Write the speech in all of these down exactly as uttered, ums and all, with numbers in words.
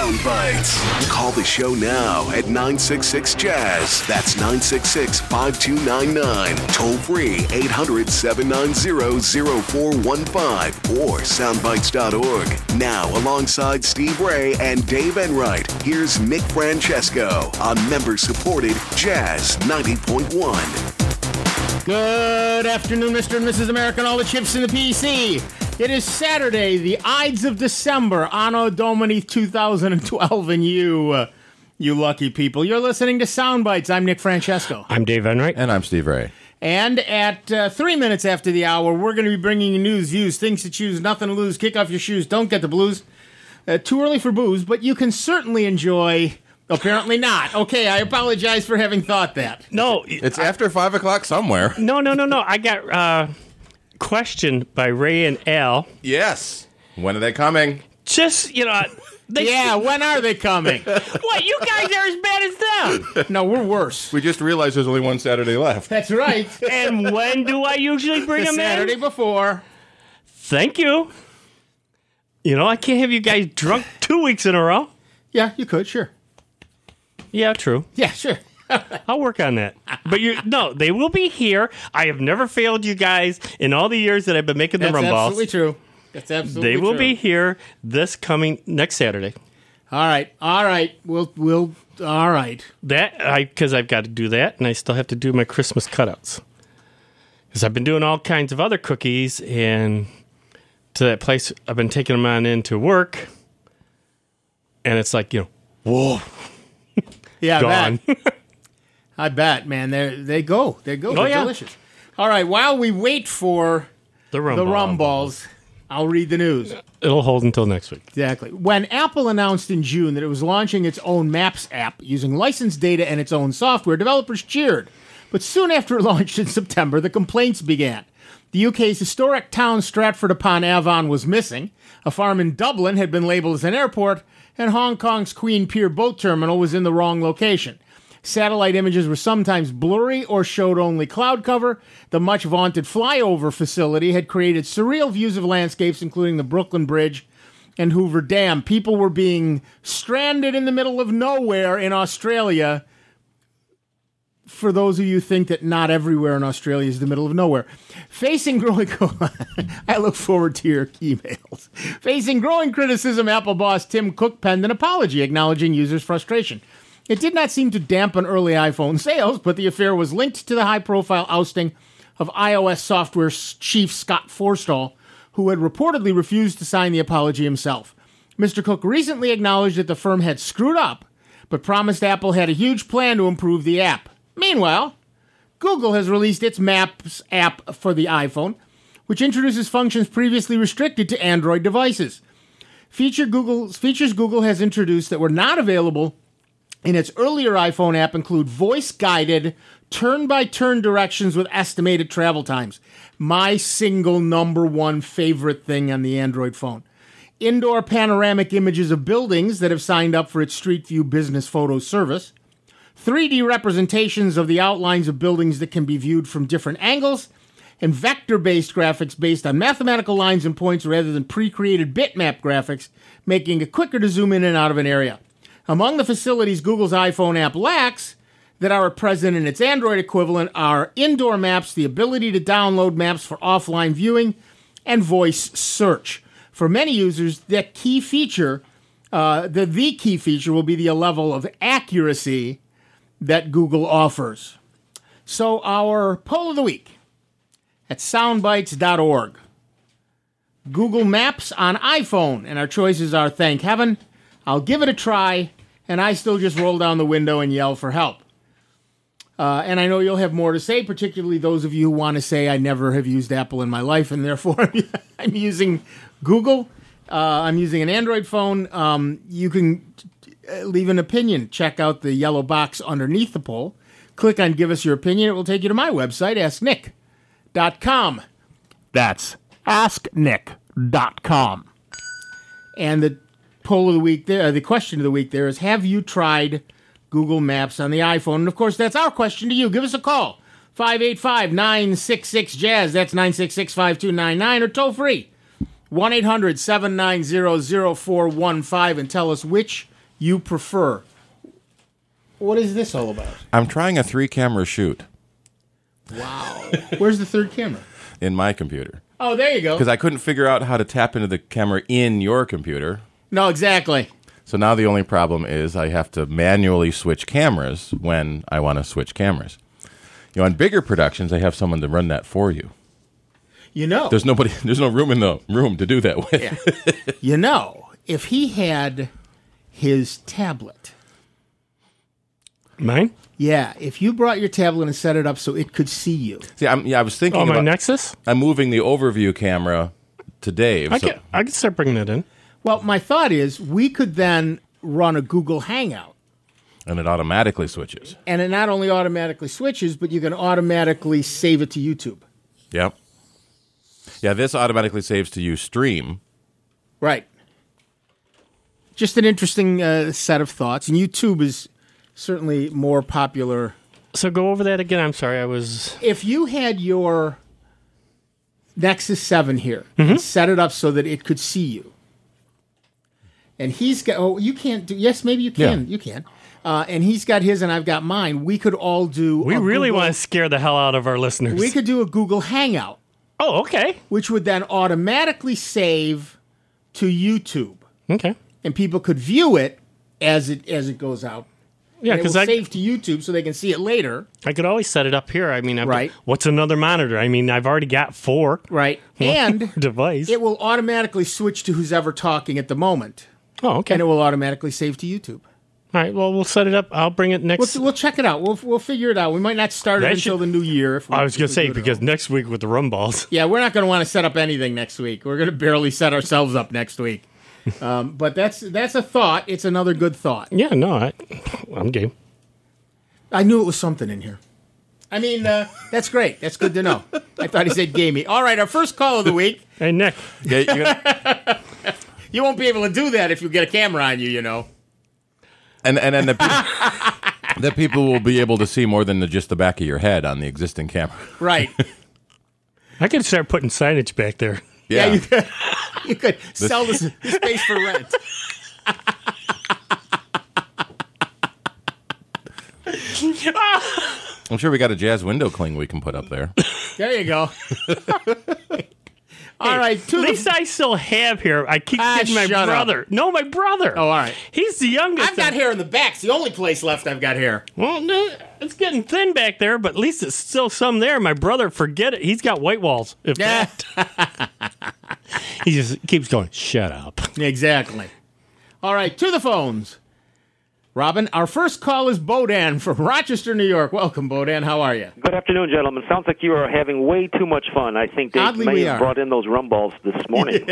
Sound Bites. Call the show now at nine six six jazz. That's nine six six, five two nine nine. Toll free eight hundred, seven nine zero, zero four one five or soundbites dot org. Now, alongside Steve Ray and Dave Enright, here's Nick Francesco on member-supported Jazz ninety point one. Good afternoon, Mister and Missus America, and all the chips in the P C. It is Saturday, the Ides of December, Anno Domini two thousand twelve, and you, uh, you lucky people. You're listening to Sound Bites. I'm Nick Francesco. I'm Dave Enright. And I'm Steve Ray. And at uh, three minutes after the hour, we're going to be bringing you news, views, things to choose, nothing to lose, kick off your shoes, don't get the blues. Uh, too early for booze, but you can certainly enjoy... Apparently not. Okay, I apologize for having thought that. No. It's I, after five o'clock somewhere. No, no, no, no. I got uh, questioned by Ray and Al. Yes. When are they coming? Just, you know... They, yeah, when are they coming? What, you guys are as bad as them? No, we're worse. We just realized there's only one Saturday left. That's right. And when do I usually bring the them Saturday in? Saturday before. Thank you. You know, I can't have you guys drunk two weeks in a row. Yeah, you could, sure. Yeah, true. Yeah, sure. I'll work on that. But you no, they will be here. I have never failed you guys in all the years that I've been making the That's rum balls. Absolutely true. That's absolutely true. They will true. be here this coming next Saturday. All right. All right. We'll we'll all right. That I because I've got to do that, and I still have to do my Christmas cutouts. Because I've been doing all kinds of other cookies, and to that place I've been taking them on into work, and it's like, you know, whoa. Yeah, gone. I bet. I bet, man. They they go. They go. Oh, They're yeah. delicious. All right. While we wait for the rum, the ball. rum balls, I'll read the news. It'll hold until next week. Exactly. When Apple announced in June that it was launching its own Maps app using licensed data and its own software, developers cheered. But soon after it launched in September, the complaints began. The U K's historic town Stratford-upon-Avon was missing. A farm in Dublin had been labeled as an airport, and Hong Kong's Queen Pier boat terminal was in the wrong location. Satellite images were sometimes blurry or showed only cloud cover. The much-vaunted flyover facility had created surreal views of landscapes, including the Brooklyn Bridge and Hoover Dam. People were being stranded in the middle of nowhere in Australia. For those of you who think that not everywhere in Australia is the middle of nowhere. Facing growing... I look forward to your emails. Facing growing criticism, Apple boss Tim Cook penned an apology acknowledging users' frustration. It did not seem to dampen early iPhone sales, but the affair was linked to the high-profile ousting of iOS software chief Scott Forstall, who had reportedly refused to sign the apology himself. Mister Cook recently acknowledged that the firm had screwed up, but promised Apple had a huge plan to improve the app. Meanwhile, Google has released its Maps app for the iPhone, which introduces functions previously restricted to Android devices. Feature Google, features Google has introduced that were not available in its earlier iPhone app include voice-guided, turn-by-turn directions with estimated travel times. My single number one favorite thing on the Android phone. Indoor panoramic images of buildings that have signed up for its Street View business photo service. three D representations of the outlines of buildings that can be viewed from different angles, and vector-based graphics based on mathematical lines and points rather than pre-created bitmap graphics, making it quicker to zoom in and out of an area. Among the facilities Google's iPhone app lacks that are present in its Android equivalent are indoor maps, the ability to download maps for offline viewing, and voice search. For many users, that key feature, uh, the, the key feature will be the level of accuracy that Google offers. So our poll of the week at soundbites dot org. Google Maps on iPhone, and our choices are thank heaven, I'll give it a try, and I still just roll down the window and yell for help. Uh, and I know you'll have more to say, particularly those of you who want to say I never have used Apple in my life, and therefore I'm using Google. Uh, I'm using an Android phone. Um, you can leave an opinion. Check out the yellow box underneath the poll. Click on Give Us Your Opinion. It will take you to my website, ask nick dot com. That's ask nick dot com. And the poll of the week there, the question of the week there is, have you tried Google Maps on the iPhone? And of course, that's our question to you. Give us a call. five eight five, nine six six, jazz. That's nine six six, five two nine nine, or toll free one eight hundred, seven nine zero, zero four one five, and tell us which you prefer. What is this all about? I'm trying a three-camera shoot Wow. Where's the third camera? in my computer Oh, there you go. because I couldn't figure out how to tap into the camera in your computer. No, exactly. So now the only problem is I have to manually switch cameras when I want to switch cameras. You know, on bigger productions, they have someone to run that for you. You know. There's nobody. There's no room in the room to do that with. Yeah. You know, if he had his tablet. Mine? Yeah, if you brought your tablet and set it up so it could see you. See, I'm, yeah, I was thinking Oh, my about. Nexus? I'm moving the overview camera to Dave. I so- can, I can start bringing it in. Well, my thought is we could then run a Google Hangout. and it automatically switches. And it not only automatically switches, but you can automatically save it to YouTube. Yep. Yeah, this automatically saves to you stream. Right. Just an interesting uh, set of thoughts. And YouTube is certainly more popular. So go over that again. I'm sorry, I was... If you had your Nexus seven here and set it up so that it could see you, and he's got, oh, you can't do, yes, maybe you can, Yeah. you can. Uh, and he's got his and I've got mine. We could all do We a really Google- want to scare the hell out of our listeners. We could do a Google Hangout, Oh, okay. which would then automatically save to YouTube. Okay. And people could view it as it as it goes out. Yeah, And it because will I, save to YouTube so they can see it later. I could always set it up here. I mean, I've, Right. what's another monitor? I mean, I've already got four. Right. And device. it will automatically switch to who's ever talking at the moment. oh, okay. And it will automatically save to YouTube. All right. Well, we'll set it up. I'll bring it next. We'll, we'll check it out. We'll we'll figure it out. We might not start it That until should- the new year. If we, I was going if to we say do it because all. next week with the rum balls. Yeah, we're not going to want to set up anything next week. We're going to barely set ourselves up next week. Um, but that's that's a thought. It's another good thought. Yeah. No, I, I'm game. I knew it was something in here. I mean, uh, that's great. That's good to know. I thought he said gamey. All right, our first call of the week. Hey, Nick. Yeah, you're gonna- You won't be able to do that if you get a camera on you, you know. and and then the people, the people will be able to see more than the, just the back of your head on the existing camera. Right. I could start putting signage back there. Yeah, Yeah, you could, you could sell this, this space for rent. I'm sure we got a jazz window cling we can put up there. There you go. All right, to At the- least I still have here. I keep Ah, getting my shut up. brother. No, my brother. Oh, all right. He's the youngest. I've got hair in the back. It's the only place left I've got hair. Well, no, it's getting thin back there, but at least it's still some there. My brother, forget it. He's got white walls. If Yeah. that. He just keeps going, shut up. Exactly. All right, to the phones. Robin, our first call is Bodan from Rochester, New York. Welcome, Bodan. How are you? Good afternoon, gentlemen. Sounds like you are having way too much fun. I think they Oddly, may we have are. brought in those rum balls this morning.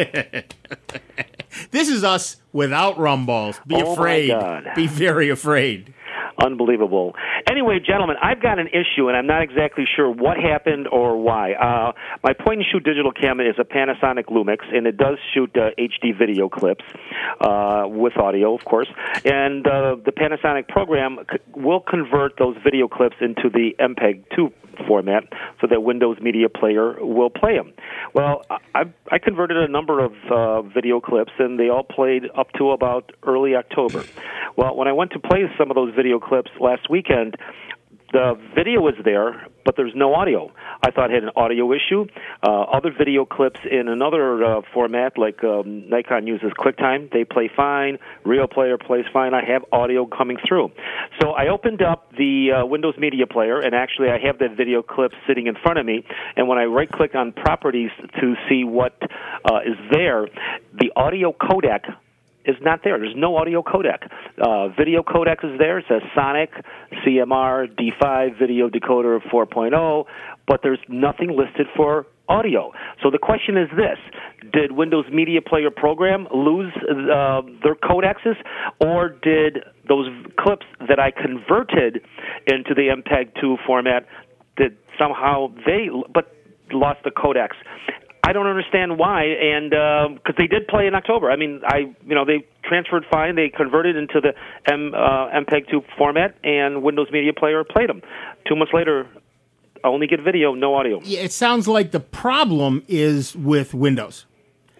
This is us without rum balls. Be Oh, my afraid. God. Be very afraid. Unbelievable. Anyway, gentlemen, I've got an issue, and I'm not exactly sure what happened or why. Uh, my point-and-shoot digital camera is a Panasonic Lumix, and it does shoot uh, H D video clips uh, with audio, of course. And uh, the Panasonic program c- will convert those video clips into the M P E G two format so that Windows Media Player will play them. Well, I, I converted a number of uh, video clips, and they all played up to about early October. Well, when I went to play some of those video clips last weekend, the video was there, but there's no audio. I thought I had an audio issue. Uh, other video clips in another uh, format, like um, Nikon uses QuickTime, they play fine. Real Player plays fine. I have audio coming through. So I opened up the uh, Windows Media Player, and actually I have that video clip sitting in front of me. And when I right-click on Properties to see what uh, is there, the audio codec is not there. There's no audio codec. Uh, video codec is there. It says Sonic, C M R, D five, Video Decoder four point oh, but there's nothing listed for audio. So the question is this: did Windows Media Player program lose uh, their codecs, or did those clips that I converted into the M P E G two format, did somehow they but lost the codecs? I don't understand why, and because uh, they did play in October. I mean, I you know they transferred fine. They converted into the M, uh, M P E G two format, and Windows Media Player played them. Two months later, I only get video, no audio. Yeah, it sounds like the problem is with Windows.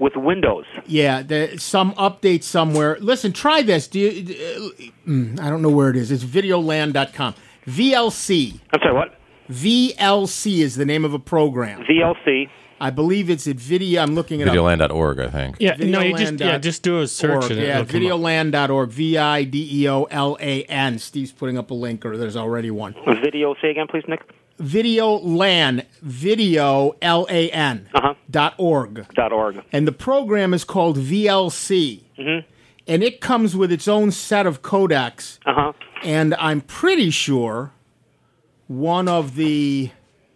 with Windows. Yeah, the, some update somewhere. Listen, try this. Do you, uh, mm, I don't know where it is. It's videoland dot com. V L C. I'm sorry, what? V L C is the name of a program. V L C. I believe it's at video. I'm looking it Videoland dot org, I think. Yeah, no, you just Videoland yeah, dot just do a search. org. And Yeah, it'll come up. videoland dot org. V I D E O L A N. Steve's putting up a link, or there's already one. Video, say again, please, Nick. Videolan, video L A N Uh-huh. dot org, Dot org. and the program is called V L C, Mm-hmm. and it comes with its own set of codecs. Uh huh. And I'm pretty sure one of the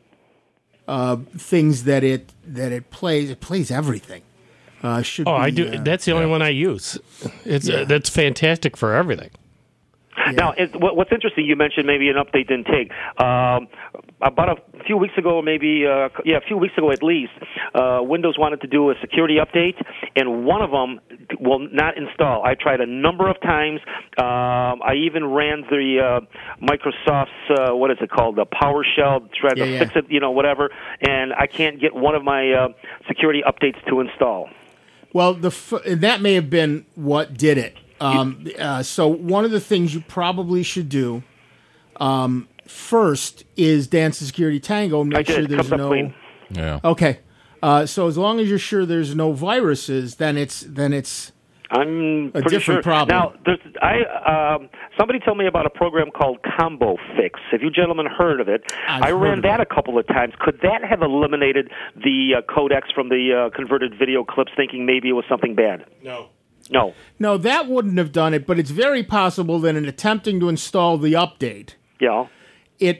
uh, things that it that it plays, it plays everything. Uh, should Oh, be, I do. uh, That's the only one I use. It's Yeah. uh, that's fantastic for everything. Now, it, what, what's interesting, you mentioned maybe an update didn't take. Um, about a few weeks ago, maybe, uh, yeah, a few weeks ago at least, uh, Windows wanted to do a security update, and one of them will not install. I tried a number of times. Um, I even ran the uh, Microsoft's, uh, what is it called, the PowerShell, tried Yeah, to yeah. fix it, you know, whatever, and I can't get one of my uh, security updates to install. Well, the f- that may have been what did it. Um, uh, so one of the things you probably should do um, first is dance the security tango and I make did. sure It there's comes up no. clean. Yeah. Okay, uh, so as long as you're sure there's no viruses, then it's then it's I'm A pretty different sure. problem. Now, there's, I um, somebody told me about a program called Combo Fix. Have you gentlemen heard of it? I've I heard ran of that it. a couple of times. Could that have eliminated the uh, codecs from the uh, converted video clips, thinking maybe it was something bad? No. No. no, that wouldn't have done it. But it's very possible that in attempting to install the update, Yeah. it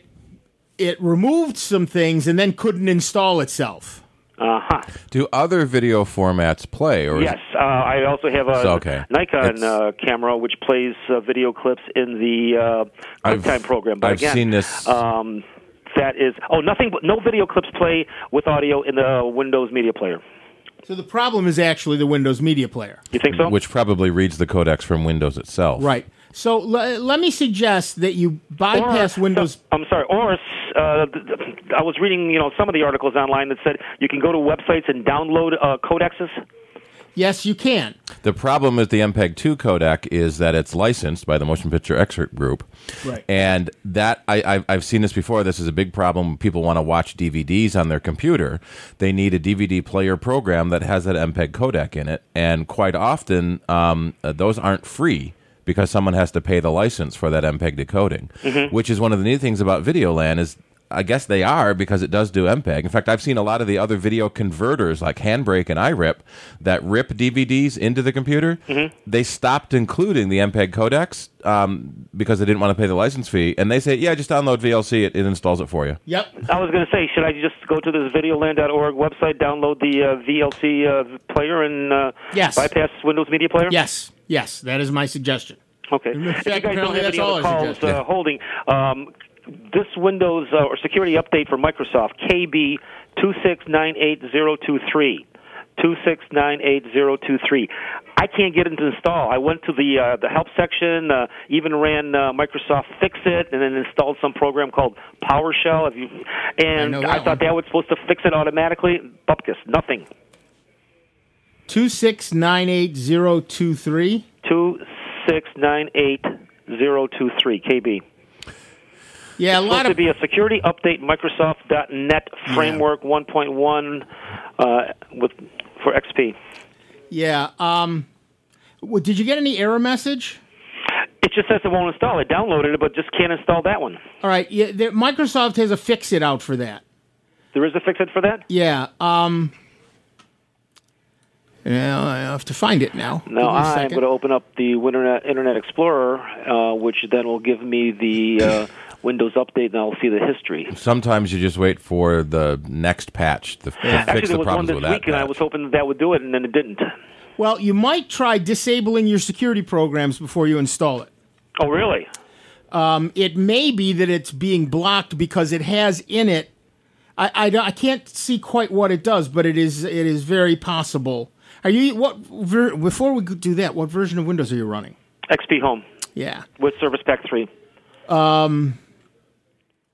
it removed some things and then couldn't install itself. Uh huh. Do other video formats play? Or is Yes, uh, I also have a So, okay. Nikon It's- uh, camera which plays uh, video clips in the uh, I've- QuickTime program. But I've again, seen this- Um, that is oh nothing but no video clips play with audio in the Windows Media Player. So the problem is actually the Windows Media Player. You think so? which probably reads the codecs from Windows itself. Right. So l- let me suggest that you bypass Or- Windows. I'm sorry. Or uh, th- th- I was reading, you know, some of the articles online that said you can go to websites and download uh, codexes. Yes, you can. The problem with the M P E G two codec is that it's licensed by the Motion Picture Excerpt Group. Right. And that I, I've, I've seen this before. This is a big problem. When people want to watch D V Ds on their computer, they need a D V D player program that has that M P E G codec in it. And quite often, um, uh, those aren't free because someone has to pay the license for that M P E G decoding, which is one of the neat things about Videoland is I guess they are because it does do M P E G. In fact, I've seen a lot of the other video converters like Handbrake and iRip that rip D V Ds into the computer. They stopped including the M P E G codecs um, because they didn't want to pay the license fee. And they say, yeah, just download V L C. It, it installs it for you. Yep. I was going to say, should I just go to this videoland dot org website, download the uh, V L C uh, player, and uh, Yes. bypass Windows Media Player? Yes. Yes. That is my suggestion. Okay. In If fact, you guys don't apparently have that's any all other I calls suggested. uh, holding, um, this Windows uh, or security update for Microsoft, K B two six nine eight zero two three. two six nine eight zero two three. I can't get it to install. I went to the uh, the help section, uh, even ran uh, Microsoft Fix It, and then installed some program called PowerShell. If you, and know I, that thought one. that was supposed to fix it automatically. Bupkis, nothing. Two six nine eight zero two three. two six nine eight zero two three, K B. Yeah, a It's lot supposed to of be a security update, Microsoft dot net framework one point one uh, with for X P. yeah. Um, w- did you get any error message? It just says it won't install. I downloaded it, but just can't install that one. All right. Yeah, there, Microsoft has a fix it out for that. There is a fix-it for that? Yeah. Um. Yeah, I have to find it now. Give me Now a I'm second. going to open up the Internet, Internet Explorer, uh, which then will give me the uh, Windows update, and I'll see the history. Sometimes you just wait for the next patch to, to Actually, fix there the was one problems this with that week, and I patch. was hoping that, that would do it, and then it didn't. Well, you might try disabling your security programs before you install it. Oh, really? Um, it may be that it's being blocked because it has in it. I, I, don't- I can't see quite what it does, but it is it is very possible. Are you what ver, before we do that? What version of Windows are you running? X P Home Yeah. with Service Pack three. Um,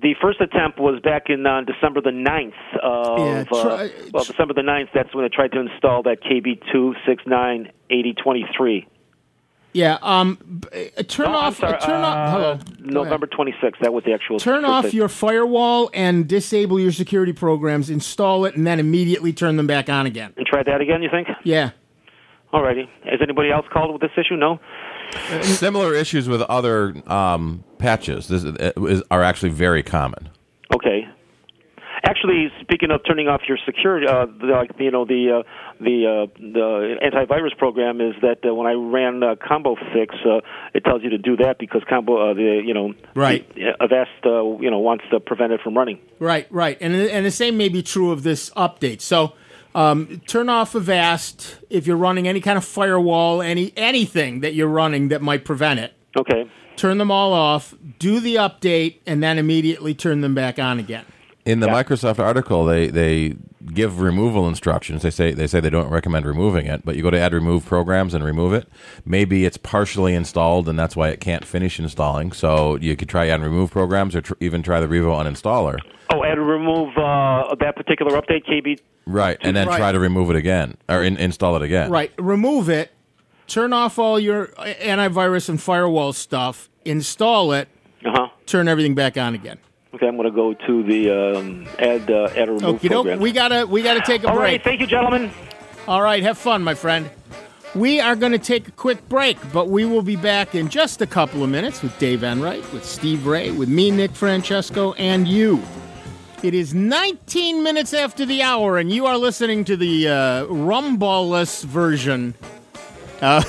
The first attempt was back in uh, December the ninth of, Yeah, try- uh, well, December the ninth, that's when they tried to install that K B two sixty-nine eighty twenty-three. Yeah, um, b- uh, turn No, I'm off, sorry, uh, turn uh, off, hello. Go November twenty-sixth, that was the actual... ahead. Turn off your firewall and disable your security programs, install it, and then immediately turn them back on again. And try that again, you think? Yeah. Alrighty. Has anybody else called with this issue? No? Similar issues with other um, patches this is, is, are actually very common. Okay. Actually, speaking of turning off your security, uh, the, like you know the uh, the uh, the antivirus program is that uh, when I ran uh, Combo Fix, uh, it tells you to do that because Combo uh, the you know Right. the, Avast uh, you know wants to prevent it from running. Right, right. And and the same may be true of this update. So um, turn off Avast if you're running any kind of firewall, any anything that you're running that might prevent it. Okay. Turn them all off, do the update, and then immediately turn them back on again. In the Yeah. Microsoft article, they, they give removal instructions. They say they say they don't recommend removing it, but you go to add remove programs and remove it. Maybe it's partially installed, and that's why it can't finish installing. So you could try add remove programs, or tr- even try the Revo uninstaller. Oh, and remove uh, that particular update, K B. Right, and then Right. try to remove it again or in, install it again. Right. Remove it, turn off all your antivirus and firewall stuff, install it, Uh huh. turn everything back on again. Okay, I'm going to go to the um, add uh, add a remove Okay, program. we gotta we gotta take a All right, break. thank you, gentlemen. All right, have fun, my friend. We are going to take a quick break, but we will be back in just a couple of minutes with Dave Enright, with Steve Ray, with me, Nick Francesco, and you. It is nineteen minutes after the hour, and you are listening to the uh, rumballless version. Uh,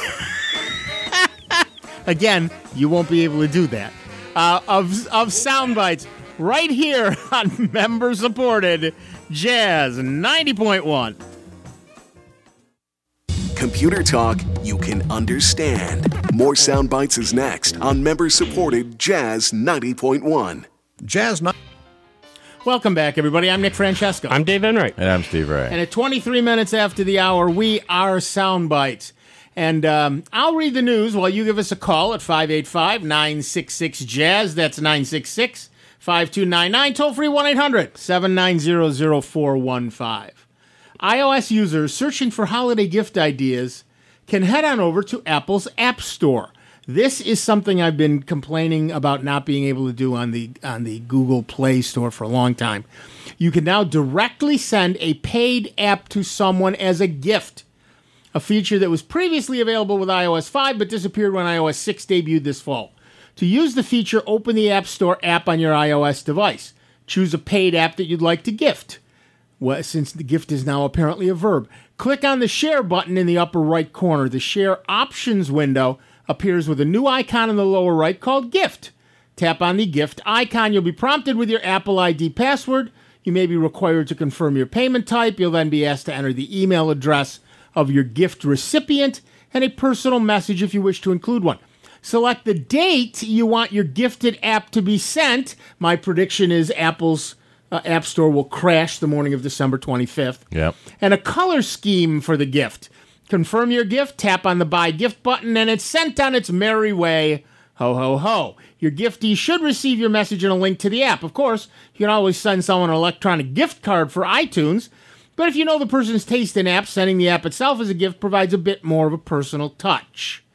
again, you won't be able to do that. Uh, of of sound bites right here on member-supported Jazz ninety point one. Computer talk you can understand. More sound bites is next on member-supported Jazz ninety point one. Jazz ninety. Welcome back, everybody. I'm Nick Francesco. I'm Dave Enright. And I'm Steve Ray. And at twenty-three minutes after the hour, we are Sound Bites. And um, I'll read the news while you give us a call at five eight five, nine six six, jazz. That's nine six six, five two nine nine. Toll free one eight hundred, seven nine zero, zero four one five. iOS users searching for holiday gift ideas can head on over to Apple's App Store. This is something I've been complaining about not being able to do on the on the Google Play Store for a long time. You can now directly send a paid app to someone as a gift, a feature that was previously available with i O S five but disappeared when i O S six debuted this fall. To use the feature, open the App Store app on your iOS device. Choose a paid app that you'd like to gift. Well, since the gift is now apparently a verb, click on the Share button in the upper right corner. The Share Options window appears with a new icon in the lower right called Gift. Tap on the Gift icon. You'll be prompted with your Apple I D password. You may be required to confirm your payment type. You'll then be asked to enter the email address of your gift recipient and a personal message if you wish to include one. Select the date you want your gifted app to be sent. My prediction is Apple's uh, App Store will crash the morning of December twenty-fifth. Yep. And a color scheme for the gift. Confirm your gift, tap on the Buy Gift button, and it's sent on its merry way. Ho, ho, ho. Your giftee should receive your message and a link to the app. Of course, you can always send someone an electronic gift card for iTunes, but if you know the person's taste in apps, sending the app itself as a gift provides a bit more of a personal touch.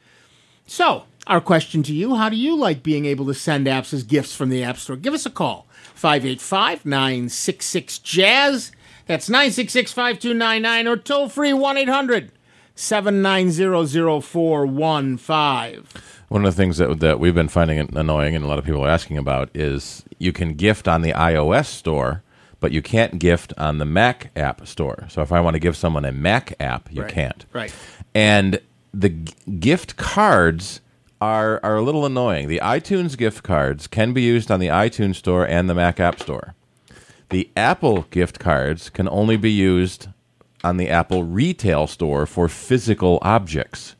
So, our question to you, how do you like being able to send apps as gifts from the App Store? Give us a call, five eight five, nine six six, jazz. That's nine six six, five two nine nine, or toll free one eight hundred, seven nine zero, zero four one five. One of the things that that we've been finding annoying and a lot of people are asking about is you can gift on the iOS store, but you can't gift on the Mac App Store. So if I want to give someone a Mac app, you Right. can't. Right. And the g- gift cards are are a little annoying. The iTunes gift cards can be used on the iTunes Store and the Mac App Store. The Apple gift cards can only be used on the Apple Retail Store for physical objects.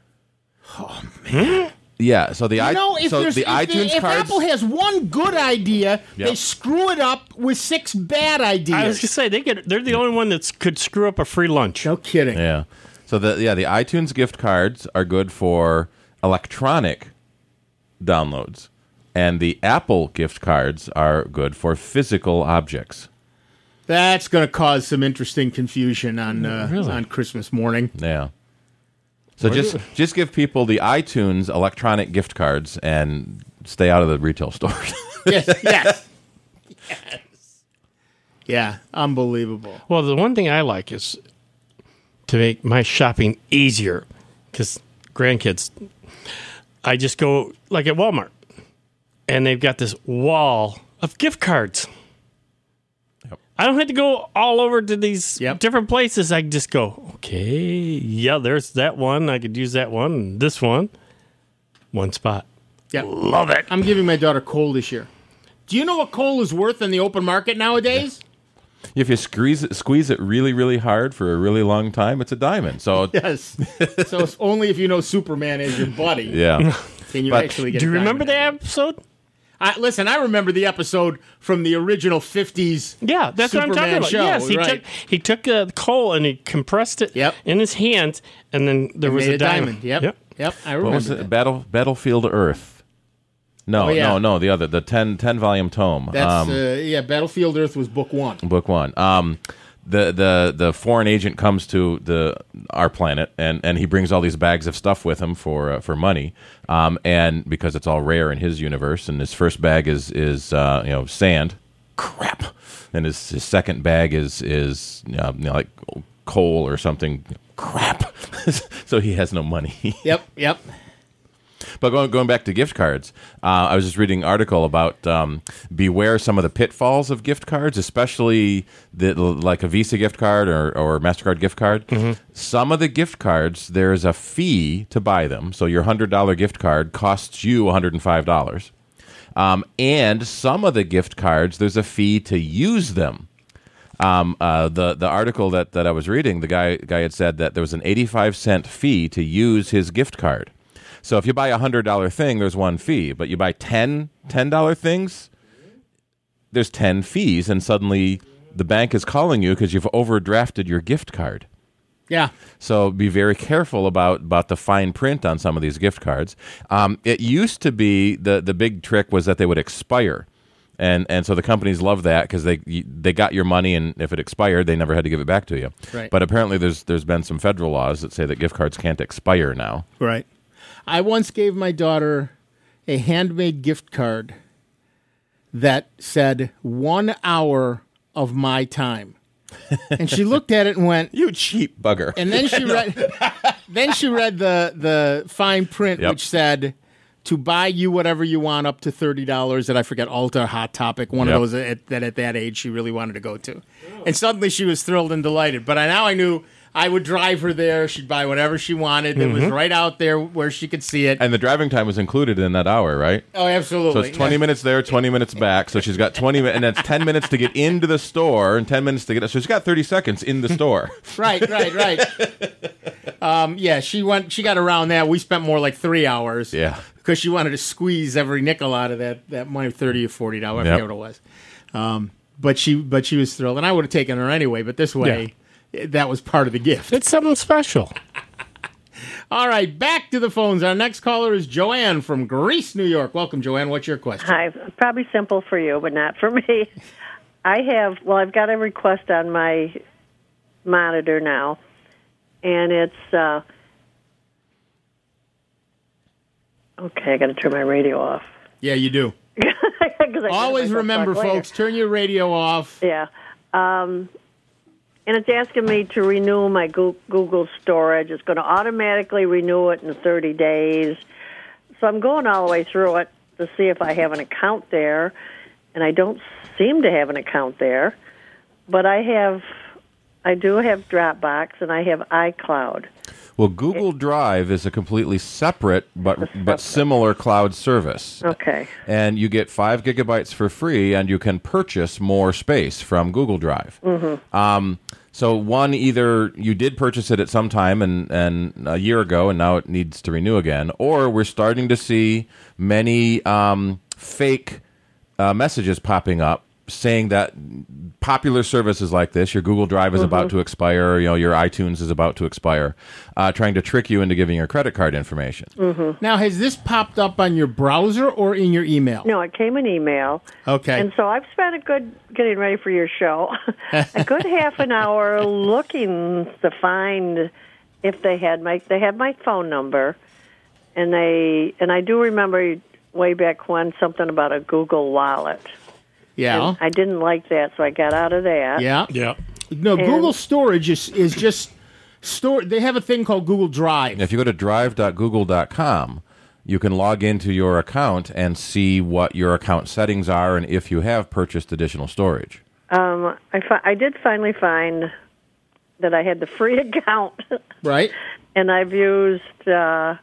Oh, man. Yeah, so the You i know, if, so there's, the if, iTunes if cards. Apple has one good idea, Yep. they screw it up with six bad ideas. I was just say they get they're the only one that could screw up a free lunch. No kidding. Yeah. So the yeah, the iTunes gift cards are good for electronic downloads. and the Apple gift cards are good for physical objects. That's going to cause some interesting confusion on uh, Really? on Christmas morning. Yeah. So just just give people the iTunes electronic gift cards and stay out of the retail stores. Yes, yes, yes. Yeah, unbelievable. Well, the one thing I like is to make my shopping easier because grandkids, I just go like at Walmart and they've got this wall of gift cards. Yep. I don't have to go all over to these Yep. different places. I can just go, okay, yeah, there's that one. I could use that one and this one. One spot. Yeah, Love it. I'm giving my daughter coal this year. Do you know what coal is worth in the open market nowadays? If you squeeze it, squeeze it really, really hard for a really long time, it's a diamond. So Yes. So it's only if you know Superman is your buddy yeah. can you But actually get. Do you a remember diamond. that episode? I, listen, I remember the episode from the original fifties. Yeah, that's what I'm Superman talking about. show, yes, he right. took he took uh, the coal and he compressed it Yep. in his hands, and then there was Made a diamond. Yep. Yep. Yep. I What remember. was it? that. Battle Battlefield Earth. No, Oh, yeah. no, no. The other, the ten, ten volume tome. That's um, uh, yeah. Battlefield Earth was book one. book one. Um, the the the foreign agent comes to the our planet, and, and he brings all these bags of stuff with him for uh, for money, um, and because it's all rare in his universe. And his first bag is is uh, you know sand, crap, and his, his second bag is is uh, you know, like coal or something, crap. So he has no money. Yep. Yep. But going going back to gift cards, uh, I was just reading an article about um, beware some of the pitfalls of gift cards, especially the, like a Visa gift card or, or MasterCard gift card. Mm-hmm. Some of the gift cards, there's a fee to buy them. So your one hundred dollars gift card costs you one hundred five dollars. Um, and some of the gift cards, there's a fee to use them. Um, uh, the the article that, that I was reading, the guy guy had said that there was an eighty-five cent fee to use his gift card. So if you buy a one hundred dollars thing, there's one fee. But you buy ten ten dollars things, there's ten fees. And suddenly the bank is calling you because you've overdrafted your gift card. Yeah. So be very careful about, about the fine print on some of these gift cards. Um, it used to be, the, the big trick was that they would expire. And and so the companies love that because they they got your money, and if it expired, they never had to give it back to you. Right. But apparently there's there's been some federal laws that say that gift cards can't expire now. Right. I once gave my daughter a handmade gift card that said one hour of my time. And she looked at it and went, You cheap bugger. and then she read then she read the the fine print Yep. which said to buy you whatever you want up to thirty dollars that I forget, Ulta, Hot Topic, one Yep. of those at, that at that age she really wanted to go to. And suddenly she was thrilled and delighted. But I, now I knew I would drive her there. She'd buy whatever she wanted. It was right out there where she could see it. And the driving time was included in that hour, right? Oh, absolutely. So it's twenty minutes there, twenty minutes back. So she's got twenty minutes, and that's ten minutes to get into the store, and ten minutes to get. So she's got thirty seconds in the store. Right, right, right. um, yeah, she went. She got around that. We spent more like three hours. Yeah. because she wanted to squeeze every nickel out of that that money, thirty or forty dollars. I Yep. forget what it was. Um, but she, but she was thrilled, and I would have taken her anyway. But this way, that was part of the gift. It's something special. All right, back to the phones. Our next caller is Joanne from Greece, New York. Welcome, Joanne. What's your question? Hi. Probably simple for you, but not for me. I have, well, I've got a request on my monitor now, and it's, uh, okay, I got to turn my radio off. Yeah, you do. 'Cause I Always myself remember, back later. folks, turn your radio off. Yeah. Um, and it's asking me to renew my Goo- Google storage. It's going to automatically renew it in thirty days. So I'm going all the way through it to see if I have an account there, and I don't seem to have an account there. But I have, I do have Dropbox, and I have iCloud. Well, Google Drive is a completely separate but but similar cloud service. Okay. And you get five gigabytes for free, and you can purchase more space from Google Drive. Mm-hmm. Um, so one, either you did purchase it at some time and, and a year ago, and now it needs to renew again, or we're starting to see many um, fake uh, messages popping up saying that popular services like this, your Google Drive is Mm-hmm. about to expire, you know, your iTunes is about to expire, uh, trying to trick you into giving your credit card information. Mm-hmm. Now, has this popped up on your browser or in your email? No, it came in email. Okay. And so I've spent a good, getting ready for your show, a good half an hour looking to find if they had my, they had my phone number, and they, and I do remember way back when something about a Google Wallet. Yeah. And I didn't like that, so I got out of that. Yeah. Yeah. No, And- Google Storage is is just store. They have a thing called Google Drive. If you go to drive dot google dot com, you can log into your account and see what your account settings are and if you have purchased additional storage. Um, I, fi- I did finally find that I had the free account, Right. and I've used uh,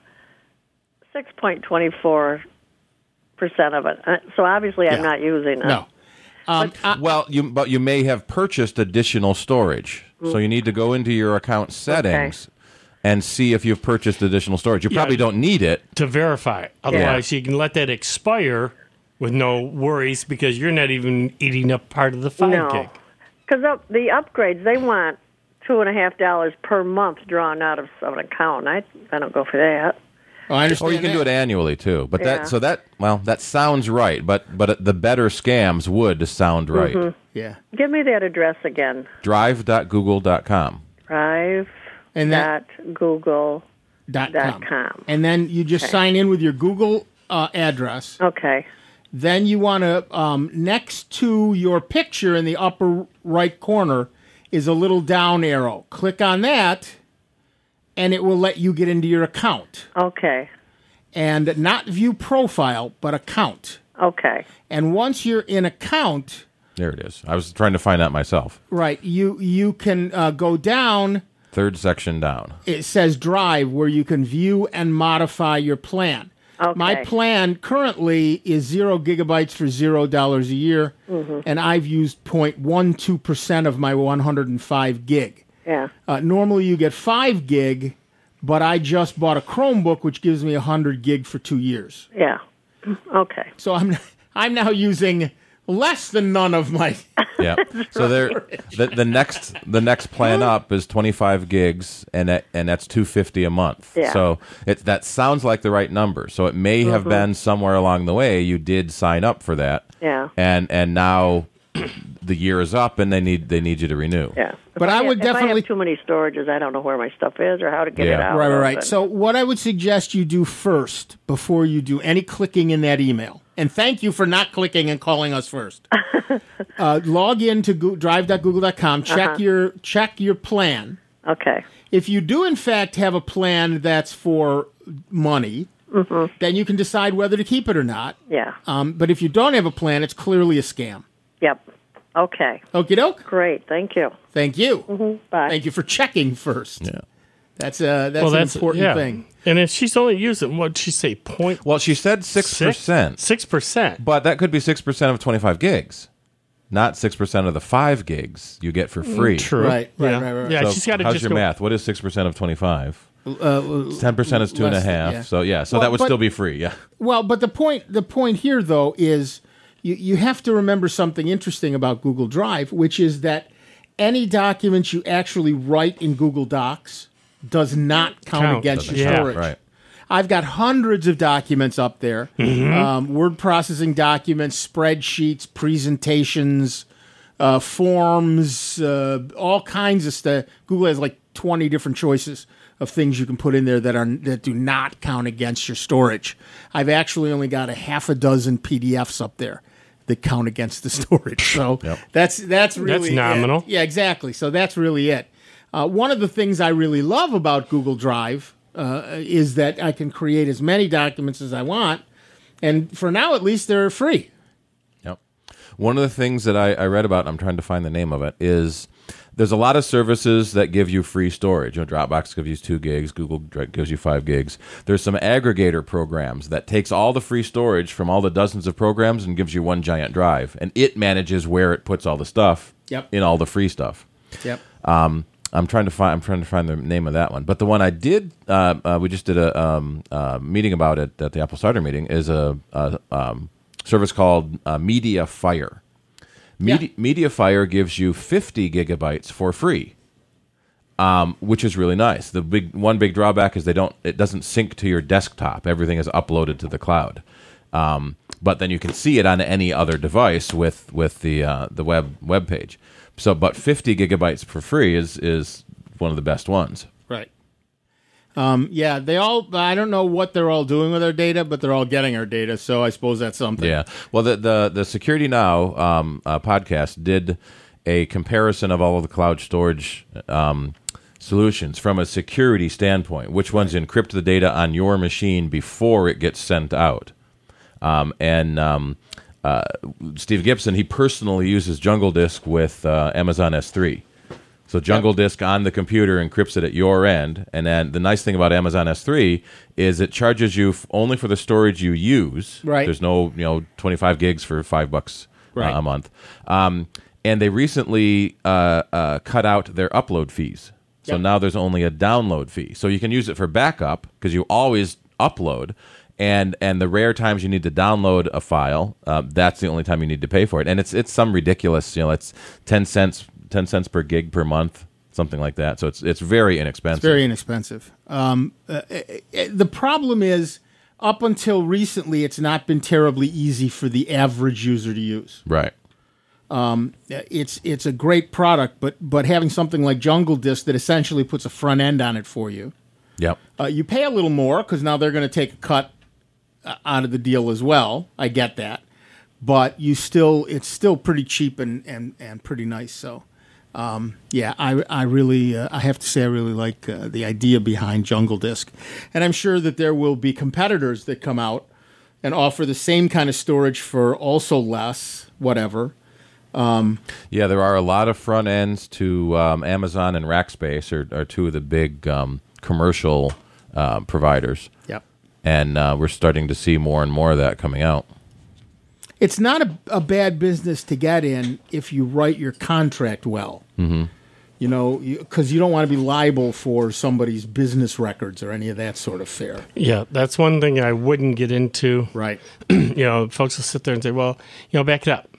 six point two four percent of it. Uh, So obviously I'm Yeah. not using it. No. Um, I- Well, you but you may have purchased additional storage, so you need to go into your account settings and see if you've purchased additional storage. You Yeah. probably don't need it. To verify. Otherwise, you can let that expire with no worries because you're not even eating up part of the five No. gig. Because up, the upgrades, they want two and a half dollars per month drawn out of an account. I I don't go for that. oh, I understand. Or you can that. do it annually too. But Yeah. that so that well, that sounds right. But but the better scams would sound right. Mm-hmm. Yeah. Give me that address again. drive dot google dot com. Drive And dot that Google. dot dot com. com. And then you just sign in with your Google uh, address. Okay. Then you want to um, next to your picture in the upper right corner is a little down arrow. Click on that, and it will let you get into your account. Okay. And not view profile, but account. Okay. And once you're in account, There it is. I was trying to find that myself. right, you you can uh, go down. Third section down. It says Drive, where you can view and modify your plan. Okay. My plan currently is zero gigabytes for zero dollars a year, Mm-hmm. and I've used zero point one two percent of my one hundred five gig. Yeah. Uh, normally you get five gig, but I just bought a Chromebook, which gives me one hundred gig for two years. Yeah. Okay. So I'm I'm now using less than none of my. Yeah. So there, the, the next the next plan up is twenty-five gigs, and that, and that's two fifty a month. Yeah. So it that sounds like the right number. So it may have been somewhere along the way you did sign up for that. Yeah. And and now the year is up, and they need they need you to renew. Yeah. But If I have- would if I definitely- have too many storages. I don't know where my stuff is or how to get Yeah. it out. Right, right, of right. it. So what I would suggest you do first, before you do any clicking in that email, and thank you for not clicking and calling us first. uh, log in to go- drive dot google dot com. Check your check your plan. Okay. If you do in fact have a plan that's for money, then you can decide whether to keep it or not. Yeah. Um, but if you don't have a plan, it's clearly a scam. Yep. Okay. Okie doke. Great. Thank you. Thank you. Bye. Thank you for checking first. Yeah. That's a that's Well, an that's important yeah. thing. And if she's only using, what'd she say, point Well, she said six percent, Six percent. but that could be six percent of twenty-five gigs, not six percent of the five gigs you get for free. True. Right, right, yeah. right, right, right. Yeah, So she's got to how's just your go. math? What is six percent of twenty-five? Uh, Ten percent is two and a less than- half. yeah. So yeah, so Well, that would but- still be free. Yeah. Well, but the point the point here though is you, you have to remember something interesting about Google Drive, which is that any documents you actually write in Google Docs does not count, Count, against doesn't your count. storage. Right. I've got hundreds of documents up there, um, word processing documents, spreadsheets, presentations, uh, forms, uh, all kinds of stuff. Google has like twenty different choices of things you can put in there that are that do not count against your storage. I've actually only got a half a dozen P D Fs up there that count against the storage. So Yep. that's that's really That's nominal. it. Yeah, exactly. So that's really it. Uh, one of the things I really love about Google Drive uh, is that I can create as many documents as I want, and for now at least they're free. Yep. One of the things that I, I read about, and I'm trying to find the name of it, is there's a lot of services that give you free storage. You know, Dropbox gives you two gigs, Google gives you five gigs. There's some aggregator programs that takes all the free storage from all the dozens of programs and gives you one giant drive, and it manages where it puts all the stuff Yep. in all the free stuff. Yep. Um, I'm trying to find. I'm trying to find the name of that one. But the one I did, uh, uh, we just did a um, uh, meeting about it at the Apple Starter meeting. Is a, a um, service called uh, Media Fire. Medi- Yeah. MediaFire gives you fifty gigabytes for free, um, which is really nice. The big one big drawback is they don't it doesn't sync to your desktop. Everything is uploaded to the cloud, um, but then you can see it on any other device with with the uh, the web web page. So, but fifty gigabytes for free is is one of the best ones. Right. Um, yeah, they all, I don't know what they're all doing with our data, but they're all getting our data, so I suppose that's something. Yeah. Well, the the, the Security Now um, uh, podcast did a comparison of all of the cloud storage um, solutions from a security standpoint. Which ones encrypt the data on your machine before it gets sent out? Um, and um, uh, Steve Gibson, he personally uses Jungle Disk with uh, Amazon S three. So Jungle Disk on the computer encrypts it at your end, and then the nice thing about Amazon S three is it charges you f- only for the storage you use. Right. There's no, you know, twenty-five gigs for five bucks Right. uh, a month. Um, and they recently uh, uh, cut out their upload fees. So Yep. now there's only a download fee. So you can use it for backup because you always upload. And and the rare times you need to download a file, uh, that's the only time you need to pay for it. And it's it's some ridiculous, you know, it's ten cents. ten cents per gig per month, something like that. So it's it's very inexpensive. It's very inexpensive. Um, uh, uh, uh, the problem is, up until recently, it's not been terribly easy for the average user to use. Right. Uh, It's it's a great product, but but having something like Jungle Disk that essentially puts a front end on it for you, Yep. uh, you pay a little more because now they're going to take a cut uh, out of the deal as well. I get that, but you still it's still pretty cheap and and, and pretty nice. So. Um, yeah, I, I really, uh, I have to say I really like uh, the idea behind Jungle Disk. And I'm sure that there will be competitors that come out and offer the same kind of storage for also less, whatever. Um, yeah, there are a lot of front ends to um, Amazon and Rackspace are, are two of the big um, commercial uh, providers. Yep. And uh, we're starting to see more and more of that coming out. It's not a, a bad business to get in if you write your contract well. Mm-hmm. You know, because you, you don't want to be liable for somebody's business records or any of that sort of fare. Yeah, that's one thing I wouldn't get into. Right. You know, folks will sit there and say, well, you know, back it up.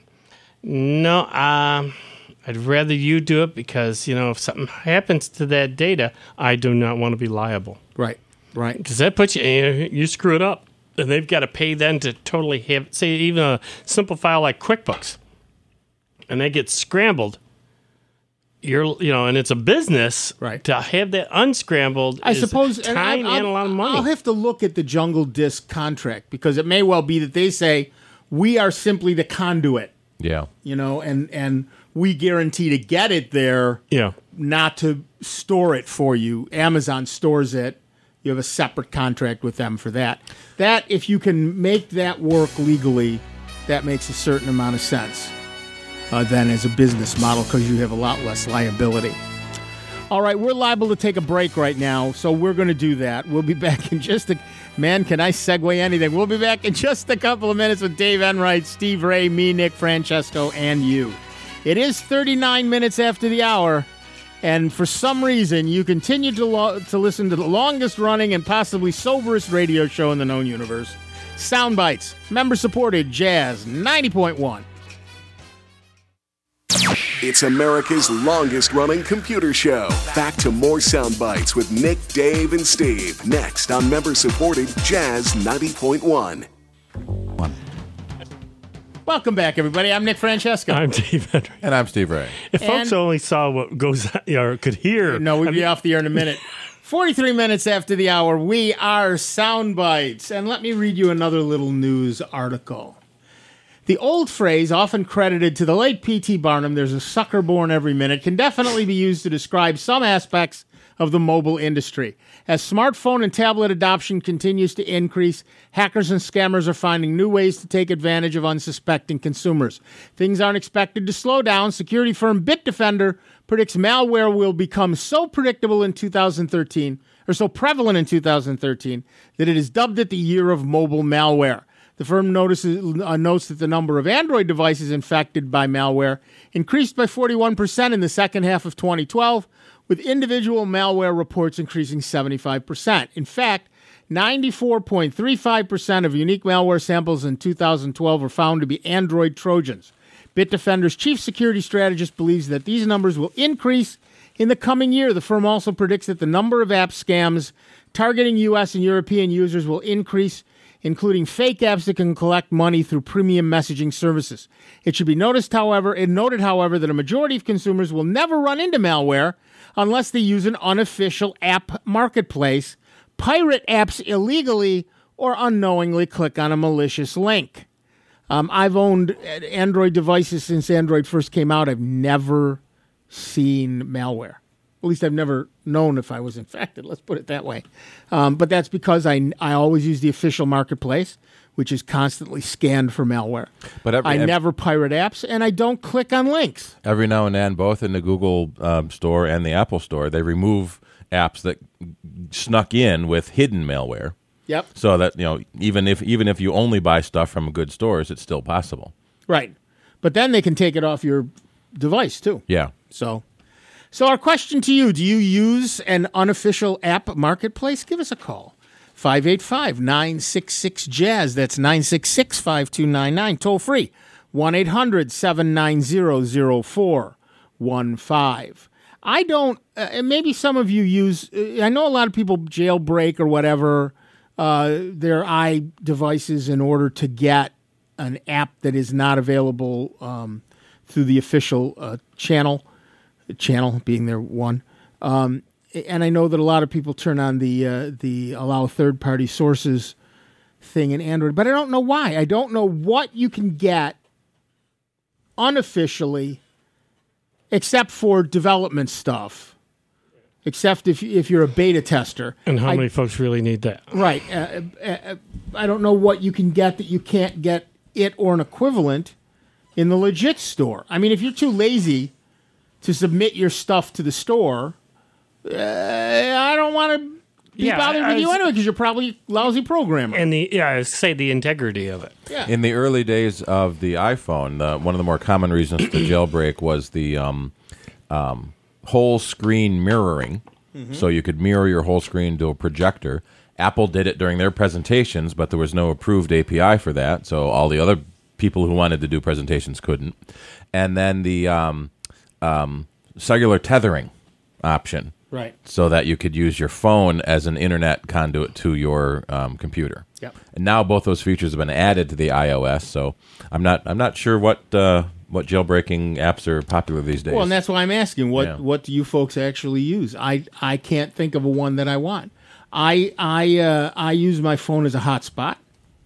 No, um, I'd rather you do it because, you know, if something happens to that data, I do not want to be liable. Right. Right. Because that puts you, you screw it up. And they've got to pay then to totally have, say, even a simple file like QuickBooks, and they get scrambled. You're, you know, and it's a business, right? To have that unscrambled, I is suppose, time and, and a lot of money. I'll have to look at the Jungle Disk contract because it may well be that they say we are simply the conduit. Yeah. You know, and and we guarantee to get it there. Yeah. Not to store it for you. Amazon stores it. You have a separate contract with them for that. That, if you can make that work legally, that makes a certain amount of sense uh, than as a business model because you have a lot less liability. All right, we're liable to take a break right now, so we're going to do that. We'll be back in just a... Man, can I segue anything? We'll be back in just a couple of minutes with Dave Enright, Steve Ray, me, Nick Francesco, and you. It is thirty-nine minutes after the hour. And for some reason, you continue to lo- to listen to the longest-running and possibly soberest radio show in the known universe, Soundbites, member-supported Jazz ninety point one. It's America's longest-running computer show. Back to more Soundbites with Nick, Dave, and Steve. Next on member-supported Jazz ninety point one. One. Welcome back, everybody. I'm Nick Francesco. I'm Dave Henry. And I'm Steve Ray. If And- folks only saw what goes or could hear. No, we'll I be mean, off the air in a minute. forty-three minutes after the hour, we are Soundbites. And let me read you another little news article. The old phrase, often credited to the late P T Barnum, there's a sucker born every minute, can definitely be used to describe some aspects of the mobile industry. As smartphone and tablet adoption continues to increase, hackers and scammers are finding new ways to take advantage of unsuspecting consumers. Things aren't expected to slow down. Security firm Bitdefender predicts malware will become so predictable in two thousand thirteen, or so prevalent in two thousand thirteen, that it is dubbed it the year of mobile malware. The firm notices, uh, notes that the number of Android devices infected by malware increased by forty-one percent in the second half of twenty twelve, with individual malware reports increasing seventy-five percent. In fact, ninety-four point three five percent of unique malware samples in two thousand twelve were found to be Android Trojans. Bitdefender's chief security strategist believes that these numbers will increase in the coming year. The firm also predicts that the number of app scams targeting U S and European users will increase, including fake apps that can collect money through premium messaging services. It should be noticed, however, and noted, however, that a majority of consumers will never run into malware unless they use an unofficial app marketplace, pirate apps illegally, or unknowingly click on a malicious link. Um, I've owned Android devices since Android first came out. I've never seen malware. At least I've never known if I was infected. Let's put it that way. Um, but that's because I, I always use the official marketplace, which is constantly scanned for malware. But every, I every, never pirate apps, and I don't click on links. Every now and then, both in the Google um, store and the Apple store, they remove apps that snuck in with hidden malware. Yep. So that, you know, even if even if you only buy stuff from good stores, it's still possible. Right. But then they can take it off your device, too. Yeah. So... So our question to you, do you use an unofficial app marketplace? Give us a call. five eight five, nine six six, jazz. That's nine six six, five two nine nine. Toll free, one eight hundred, seven nine zero, zero four one five. I don't, uh, and maybe some of you use, uh, I know a lot of people jailbreak or whatever uh, their iDevices in order to get an app that is not available um, through the official uh, channel. Channel being their one, um, and I know that a lot of people turn on the uh, the allow third party sources thing in Android, but I don't know why. I don't know what you can get unofficially, except for development stuff. Except if if you're a beta tester, and how I, many folks really need that? Right. Uh, uh, I don't know what you can get that you can't get it or an equivalent in the legit store. I mean, if you're too lazy to submit your stuff to the store, uh, I don't want to be Yeah, bothered I with you was- anyway because you're probably a lousy programmer. And the yeah, I say the integrity of it. yeah. In the early days of the iPhone, uh, one of the more common reasons to jailbreak was the um, um, whole screen mirroring. Mm-hmm. So you could mirror your whole screen to a projector. Apple did it during their presentations, but there was no approved A P I for that. So all the other people who wanted to do presentations couldn't. And then the um, um, cellular tethering option. Right. So that you could use your phone as an internet conduit to your um, computer. Yep. And now both those features have been added to the iOS. So I'm not I'm not sure what uh, what jailbreaking apps are popular these days. Well, and that's why I'm asking, what Yeah. what do you folks actually use? I I can't think of a one that I want. I I uh, I use my phone as a hotspot.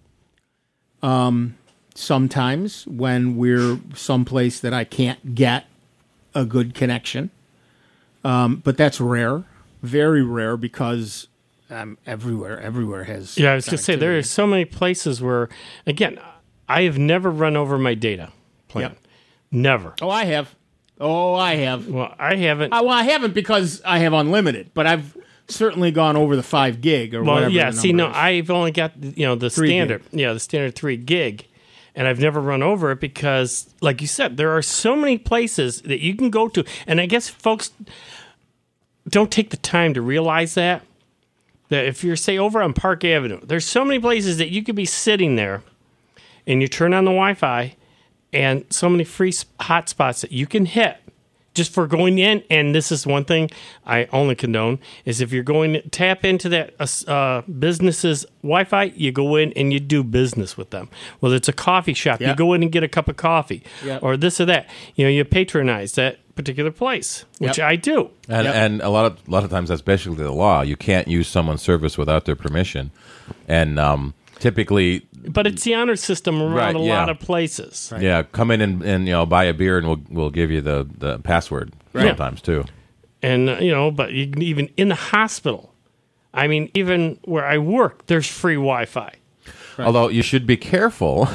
Um, sometimes when we're someplace that I can't get a good connection. Um, but that's rare, very rare, because um, everywhere, everywhere has. Yeah, I was going to say there are connectivity. so many places where, again, I have never run over my data plan. Yep. Never. Oh, I have. Oh, I have. Well, I haven't. Uh, well, I haven't because I have unlimited, but I've certainly gone over the five gig or well, whatever. yeah. the See, no, number is. I've only got you know the Three standard. Yeah, the standard three gig, and I've never run over it because, like you said, there are so many places that you can go to, and I guess folks don't take the time to realize that. That if you're, say, over on Park Avenue, there's so many places that you could be sitting there, and you turn on the Wi-Fi, and so many free s- hotspots that you can hit just for going in. And this is one thing I only condone, is if you're going to tap into that uh, uh, business's Wi-Fi, you go in and you do business with them. Whether it's a coffee shop, you Yep. go in and get a cup of coffee, Yep. or this or that. You know, you patronize that particular place, which Yep. I do. And, Yep. and a lot of a lot of times that's basically the law. You can't use someone's service without their permission. And um, typically, But it's the honor system around Right, a yeah. lot of places. yeah, come in and, and you know buy a beer and we'll we'll give you the, the password sometimes too. And, uh, you know, but you can even in the hospital, I mean, even where I work, there's free Wi-Fi. Although you should be careful.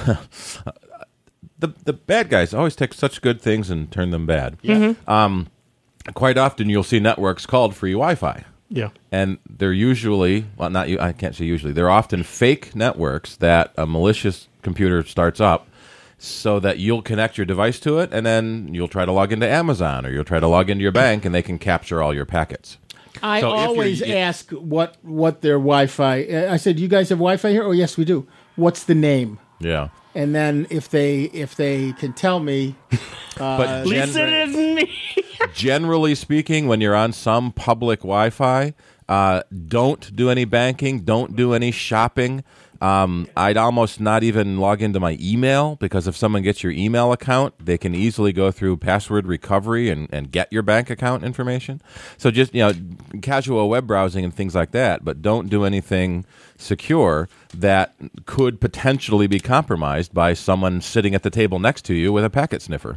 the the bad guys always take such good things and turn them bad. Mm-hmm. Um, quite often you'll see networks called free Wi-Fi. Yeah. And they're usually, well, not you. I can't say usually. They're often fake networks that a malicious computer starts up, so that you'll connect your device to it, and then you'll try to log into Amazon or you'll try to log into your bank, and they can capture all your packets. I So if you're- always ask what what their Wi-Fi. uh, I said, "You guys have Wi-Fi here?" Oh, yes, we do. What's the name? Yeah. And then if they if they can tell me, But At least gen- it isn't me. generally speaking, when you're on some public Wi-Fi, uh, don't do any banking, don't do any shopping. Um, I'd almost not even log into my email, because if someone gets your email account, they can easily go through password recovery and, and get your bank account information. So just, you know, casual web browsing and things like that, but don't do anything secure that could potentially be compromised by someone sitting at the table next to you with a packet sniffer,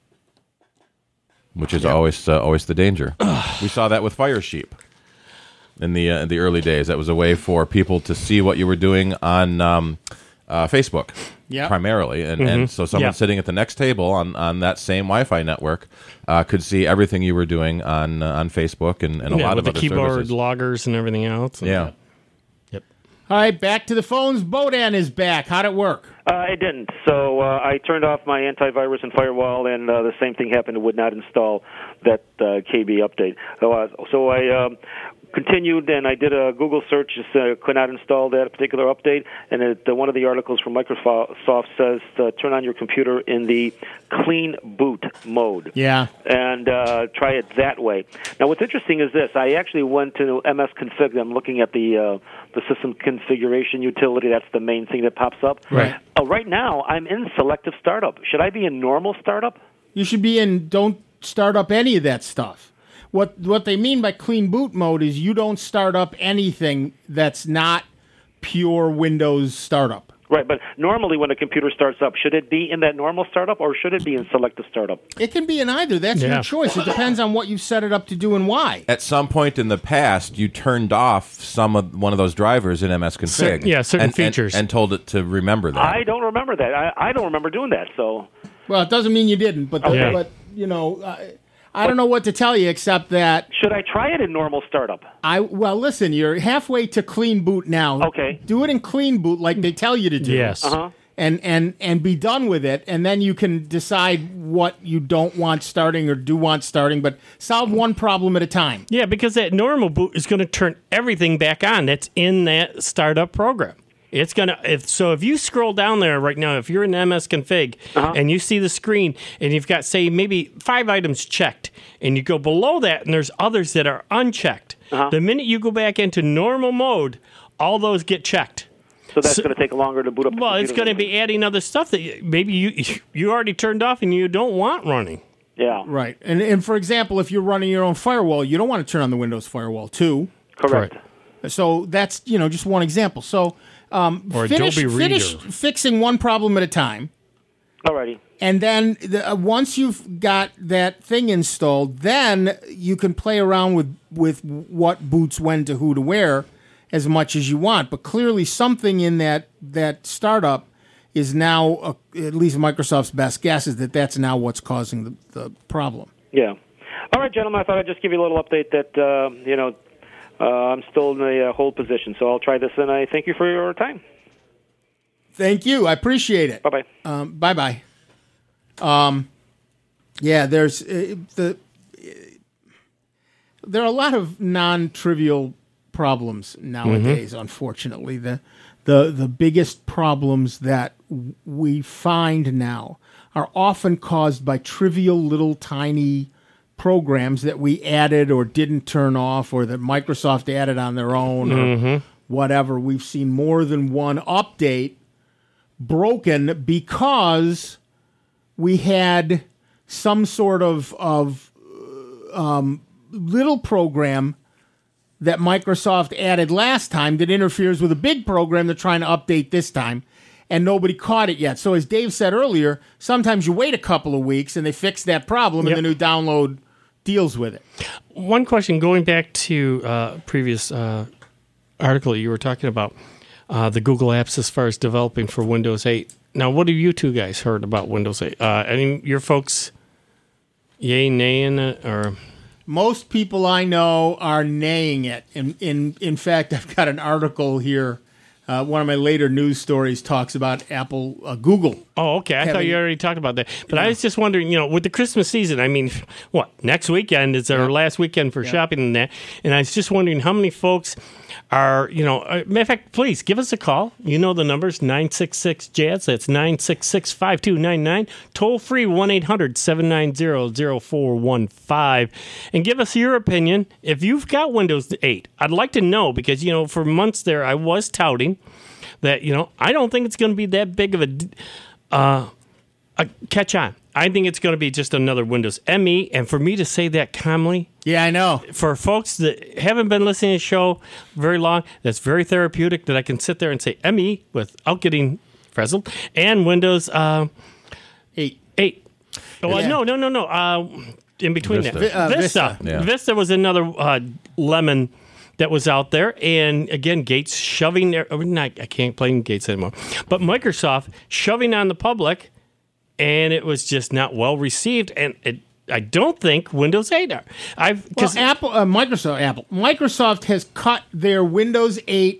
which is always uh, always the danger. We saw that with Firesheep. In the uh, in the early days, that was a way for people to see what you were doing on um, uh, Facebook, Yep. primarily, and, and so someone Yeah. sitting at the next table on, on that same Wi-Fi network uh, could see everything you were doing on uh, on Facebook and, and a Yeah, lot with of the other keyboard services. loggers and everything else. Yeah, Yep. all right, back to the phones. Bodan is back. How'd it work? Uh, it didn't. So uh, I turned off my antivirus and firewall, and uh, the same thing happened. It would not install that uh, K B update. So, uh, so I um, continued, and I did a Google search. Just, uh, could not install that particular update. And it, uh, one of the articles from Microsoft says uh, turn on your computer in the clean boot mode. Yeah. And uh, try it that way. Now, what's interesting is this. I actually went to M S Config. I'm looking at the uh, the system configuration utility. That's the main thing that pops up. Right. Uh, right now, I'm in selective startup. Should I be in normal startup? You should be in. Don't start up any of that stuff. What what they mean by clean boot mode is you don't start up anything that's not pure Windows startup. Right, but normally when a computer starts up, should it be in that normal startup or should it be in selective startup? It can be in either. That's Yeah. your choice. It depends on what you set it up to do and why. at some point in the past, you turned off some of one of those drivers in M S Config. Certain- yeah, certain and, and- features. and told it to remember that. I don't remember that. I, I don't remember doing that. So, Well, it doesn't mean you didn't, but the, Okay. but you know, I, I don't know what to tell you except that should I try it in normal startup? I well, listen, you're halfway to clean boot now. Okay. Do it in clean boot like they tell you to do. Yes. Uh-huh. And and and be done with it, and then you can decide what you don't want starting or do want starting, but solve one problem at a time. Yeah, because that normal boot is going to turn everything back on that's in that startup program. It's gonna if so if you scroll down there right now, if you're in M S Config and you see the screen and you've got say maybe five items checked, and you go below that and there's others that are unchecked. The minute you go back into normal mode, all those get checked. So that's So- going to take longer to boot up the Well, it's computer going to than- be adding other stuff that you- maybe you you already turned off and you don't want running. Yeah, Right. And and for example, if you're running your own firewall, you don't want to turn on the Windows firewall too. correct. So that's, you know, just one example. So um, Or finish, Adobe finish Reader. fixing one problem at a time. Alrighty. And then the, uh, once you've got that thing installed, then you can play around with, with what boots when to who to where as much as you want. But clearly something in that, that startup is now, uh, at least Microsoft's best guess, is that that's now what's causing the, the problem. Yeah. All right, gentlemen. I thought I'd just give you a little update that uh, you know uh, I'm still in the uh, hold position, so I'll try this, and I thank you for your time. Thank you. I appreciate it. Bye bye. Um, bye bye. Um, yeah, there's uh, the uh, there are a lot of non-trivial problems nowadays. Unfortunately, the the the biggest problems that w- we find now are often caused by trivial little tiny programs that we added or didn't turn off, or that Microsoft added on their own, or whatever. We've seen more than one update broken because we had some sort of of um, little program that Microsoft added last time that interferes with a big program they're trying to update this time, and nobody caught it yet. So as Dave said earlier, sometimes you wait a couple of weeks and they fix that problem, Yep. and the new download deals with it. One question going back to uh, previous uh, article you were talking about uh, the Google apps as far as developing for Windows eight. Now, what have you two guys heard about Windows eight? Uh, any your folks, yay, naying it, or Most people I know are naying it. In in in fact, I've got an article here Uh, one of my later news stories talks about Apple, uh, Google. Oh, okay. I Having- thought you already talked about that. But I was just wondering, you know, with the Christmas season, I mean, what, next weekend is our Yeah. last weekend for shopping and that. And I was just wondering how many folks are, you know, uh, matter of fact, please give us a call. You know the numbers, nine six six, J A Z Z. That's nine six six, five two nine nine. Toll free, one eight hundred, seven nine zero, zero four one five. And give us your opinion. If you've got Windows eight, I'd like to know because, you know, for months there, I was touting that, you know, I don't think it's going to be that big of a, uh, a catch on. I think it's going to be just another Windows M E. And for me to say that calmly, Yeah, I know. for folks that haven't been listening to the show very long, that's very therapeutic that I can sit there and say M E without getting frazzled and Windows uh, Eight. eight. Oh, Yeah. no, no, no, no. Uh, in between Vista. that. Vi- uh, Vista. Vista. Yeah. Vista was another uh, lemon that was out there. And again, Gates shoving their, oh, not, I can't blame Gates anymore, but Microsoft shoving on the public, and it was just not well received. And it, I don't think Windows eight are. I've Well, because Apple, uh, Microsoft, Apple, Microsoft has cut their Windows eight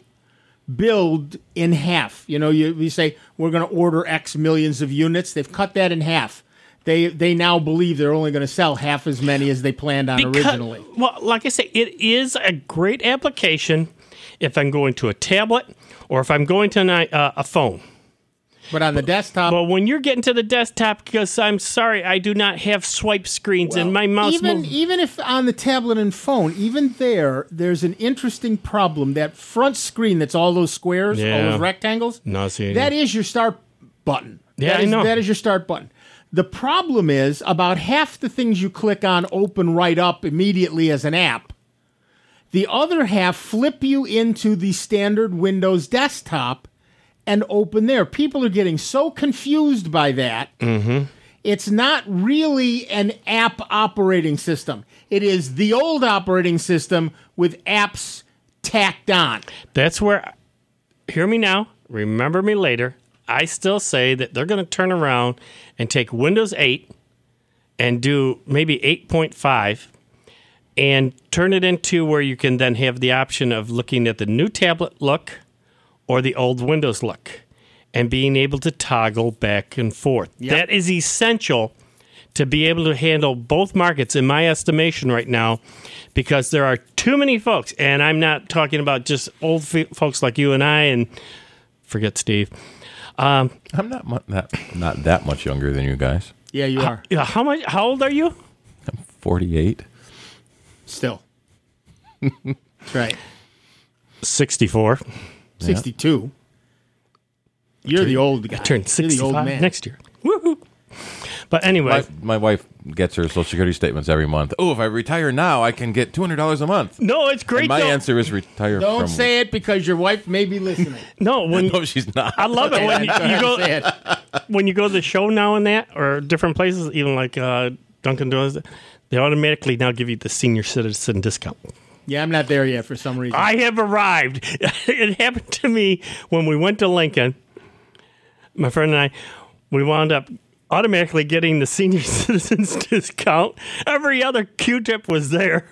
build in half. You know, you, you say we're going to order X millions of units. They've cut that in half. They they now believe they're only going to sell half as many as they planned on Because- originally. Well, like I say, it is a great application if I'm going to a tablet or if I'm going to an, uh, a phone. But on the desktop, But when you're getting to the desktop, because I'm sorry, I do not have swipe screens and my mouse even move. even if on the tablet and phone, even there, there's an interesting problem. That front screen that's all those squares, all Yeah. those rectangles, Nauseating. that is your start button. Yeah, That I is- know. That is your start button. The problem is about half the things you click on open right up immediately as an app. The other half flip you into the standard Windows desktop and open there. People are getting so confused by that. Mm-hmm. It's not really an app operating system. It is the old operating system with apps tacked on. That's where, hear me now, remember me later. I still say that they're going to turn around and take Windows eight and do maybe eight point five and turn it into where you can then have the option of looking at the new tablet look or the old Windows look and being able to toggle back and forth. That is essential to be able to handle both markets, in my estimation right now, because there are too many folks, and I'm not talking about just old f- folks like you and I, and forget Steve. Um, I'm not mu- that not that much younger than you guys. Yeah, you are. yeah, how much? How old are you? I'm forty-eight. Still. That's right. sixty-four. sixty-two. You're the old guy. I turned You're the old sixty-five man. next year. Woohoo! But anyway, My, my wife gets her Social Security statements every month. Oh, if I retire now, I can get two hundred dollars a month. no, it's great. And my though. answer is retire Don't from... say it because your wife may be listening. No, when No, she's not. I love it when you, you Go ahead go and say it. when you go to the show now and that, or different places, even like uh, Dunkin' Donuts, they automatically now give you the senior citizen discount. Yeah, I'm not there yet for some reason. I have arrived. It happened to me when we went to Lincoln. My friend and I, we wound up automatically getting the senior citizens discount. Every other Q-tip was there.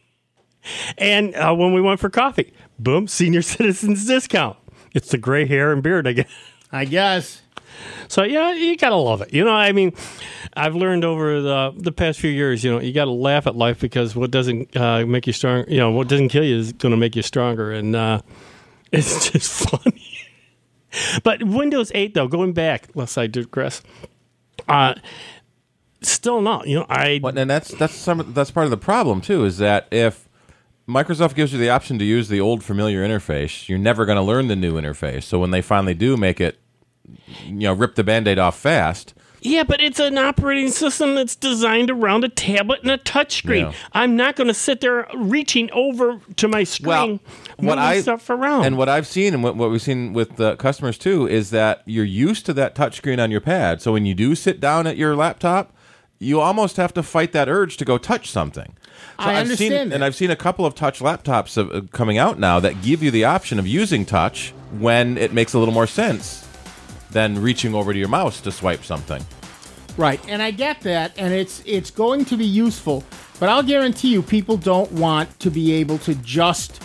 And uh, when we went for coffee, boom, senior citizens discount. It's the gray hair and beard, I guess. I guess. So yeah, you gotta love it. You know, I mean, I've learned over the the past few years, you know, you gotta laugh at life because what doesn't uh, make you strong, you know, what doesn't kill you is going to make you stronger, and uh, it's just funny. But Windows eight, though, going back, lest I digress, uh, still not. You know, I Well, and that's that's some that's part of the problem too. Is that if Microsoft gives you the option to use the old familiar interface, you're never going to learn the new interface. So when they finally do make it, you know, rip the Band-Aid off fast. Yeah, but it's an operating system that's designed around a tablet and a touchscreen. Yeah. I'm not going to sit there reaching over to my screen, Well, what moving I stuff around. and what I've seen and what, what we've seen with the customers too is that you're used to that touchscreen on your pad. So when you do sit down at your laptop, you almost have to fight that urge to go touch something. So I I've understand seen, that. and I've seen a couple of touch laptops uh, coming out now that give you the option of using touch when it makes a little more sense than reaching over to your mouse to swipe something. Right, and I get that, and it's it's going to be useful, but I'll guarantee you people don't want to be able to just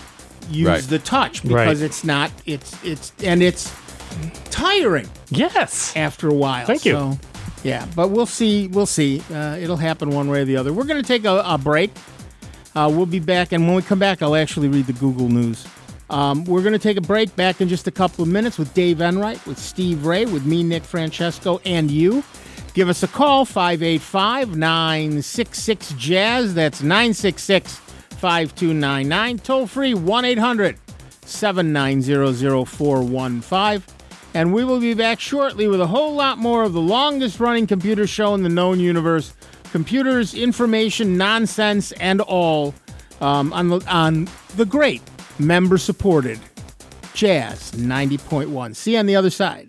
use Right. the touch because Right. it's not it's it's and it's tiring Yes. after a while. Thank you. So, yeah, but we'll see. We'll see. Uh, it'll happen one way or the other. We're going to take a, a break. Uh, we'll be back, and when we come back, I'll actually read the Google News. Um, we're going to take a break. Back in just a couple of minutes with Dave Enright, with Steve Ray, with me, Nick Francesco, and you. Give us a call, five eight five, nine six six, jazz. That's nine six six, five two nine nine. Toll free, one eight hundred, seven nine zero, zero four one five. And we will be back shortly with a whole lot more of the longest-running computer show in the known universe. Computers, information, nonsense, and all um, on, the, on the great member-supported Jazz ninety point one. See you on the other side.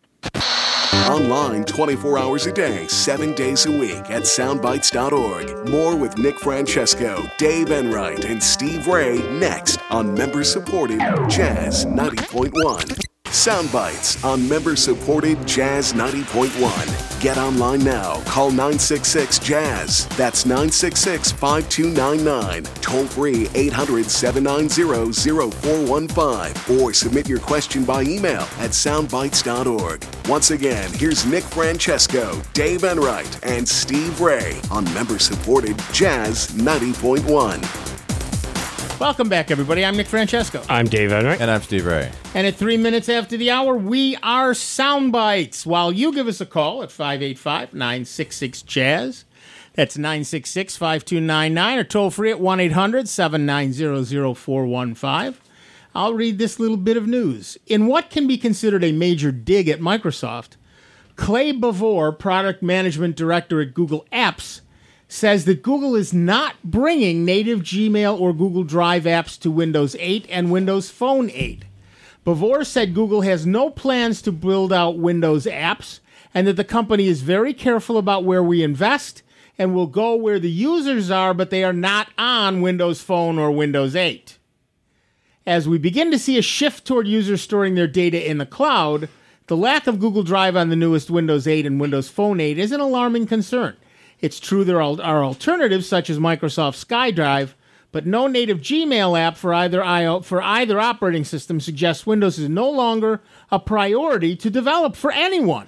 Online twenty-four hours a day, seven days a week at soundbites dot org. More with Nick Francesco, Dave Enright, and Steve Ray next on member-supported Jazz ninety point one. Soundbites on member-supported Jazz ninety point one. Get online now. Call nine six six, jazz. That's nine six six, five two nine nine. Toll free eight hundred, seven nine zero, zero four one five. Or submit your question by email at soundbites dot org. Once again, here's Nick Francesco, Dave Enright, and Steve Ray on member-supported Jazz ninety point one. Welcome back, everybody. I'm Nick Francesco. I'm Dave Enright. And I'm Steve Ray. And at three minutes after the hour, we are Soundbites. While you give us a call at five eight five, nine six six, jazz. That's nine six six, five two nine nine, or toll free at one eight hundred, seven nine zero, zero four one five. I'll read this little bit of news. In what can be considered a major dig at Microsoft, Clay Bavor, product management director at Google Apps, says that Google is not bringing native Gmail or Google Drive apps to Windows eight and Windows Phone eight. Bavor said Google has no plans to build out Windows apps and that the company is very careful about where we invest and will go where the users are, but they are not on Windows Phone or Windows eight. As we begin to see a shift toward users storing their data in the cloud, the lack of Google Drive on the newest Windows eight and Windows Phone eight is an alarming concern. It's true there are alternatives such as Microsoft SkyDrive, but no native Gmail app for either I O for either operating system suggests Windows is no longer a priority to develop for anyone.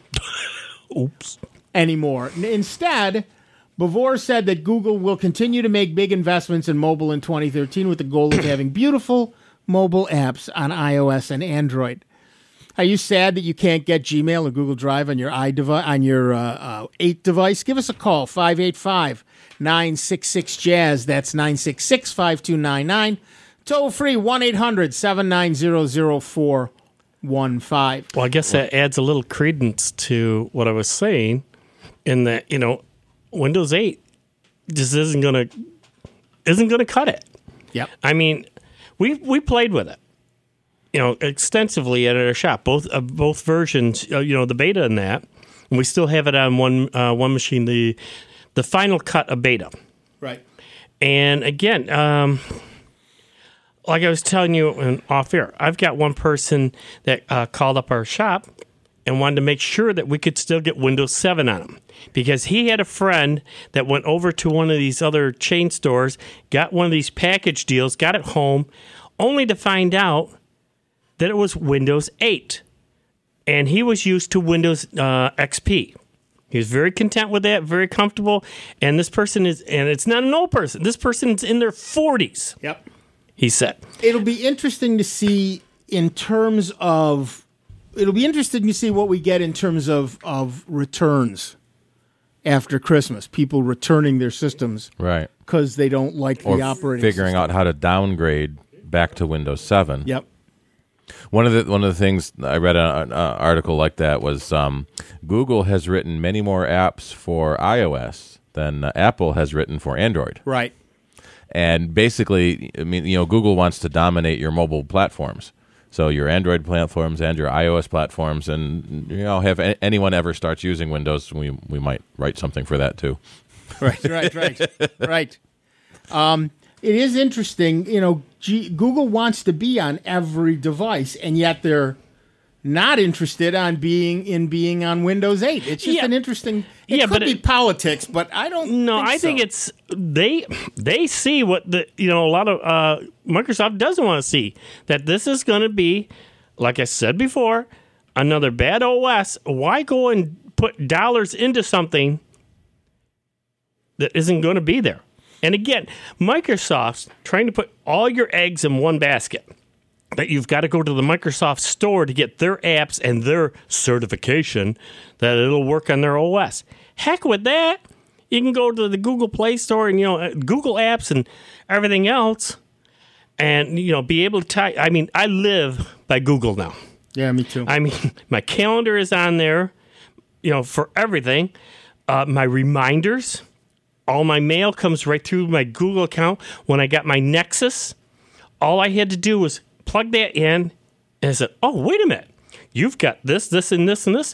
Oops. Anymore. Instead, Bavor said that Google will continue to make big investments in mobile in twenty thirteen with the goal of having beautiful mobile apps on iOS and Android. Are you sad that you can't get Gmail or Google Drive on your iDevice, on your uh, uh, eight device? Give us a call, five eight five, nine six six, jazz. That's nine six six, five two nine nine. Toll free, one eight hundred, seven nine zero, zero four one five. Well, I guess that adds a little credence to what I was saying in that, you know, Windows eight just isn't going to isn't going to cut it. Yep. I mean, we we played with it, you know, extensively at our shop, both uh, both versions, uh, you know, the beta and that, and we still have it on one uh, one machine, the the final cut of beta. Right. And again, um, like I was telling you in off air, I've got one person that uh, called up our shop and wanted to make sure that we could still get Windows seven on them, because he had a friend that went over to one of these other chain stores, got one of these package deals, got it home, only to find out that it was Windows eight. And he was used to Windows uh, X P. He was very content with that, very comfortable. And this person is, and it's not an old person, this person's in their forties. Yep. He said. It'll be interesting to see in terms of, it'll be interesting to see what we get in terms of, of returns after Christmas. People returning their systems. Right. Because they don't like Or the operating figuring system. out how to downgrade back to Windows seven. Yep. One of the one of the things I read an article like that was um, Google has written many more apps for iOS than uh, Apple has written for Android. Right. And basically, I mean, you know, Google wants to dominate your mobile platforms. So your Android platforms and your iOS platforms, and you know, have a- anyone ever starts using Windows, we we might write something for that too. Right, right, right, right. Um, it is interesting, you know. G- Google wants to be on every device, and yet they're not interested on being in being on Windows eight. It's just Yeah. an interesting. It Yeah, could but be it- politics, but I don't. No, think I think so. it's they they see what the you know a lot of uh, Microsoft doesn't want to see, that this is going to be, like I said before, another bad O S. Why go and put dollars into something that isn't going to be there? And again, Microsoft's trying to put all your eggs in one basket. That you've got to go to the Microsoft store to get their apps and their certification that it'll work on their O S. Heck with that. You can go to the Google Play Store and, you know, Google Apps and everything else and, you know, be able to type. I mean, I live by Google now. Yeah, me too. I mean, my calendar is on there, you know, for everything. Uh, my reminders, all my mail comes right through my Google account. When I got my Nexus, all I had to do was plug that in, and I said, oh, wait a minute. You've got this, this, and this, and this.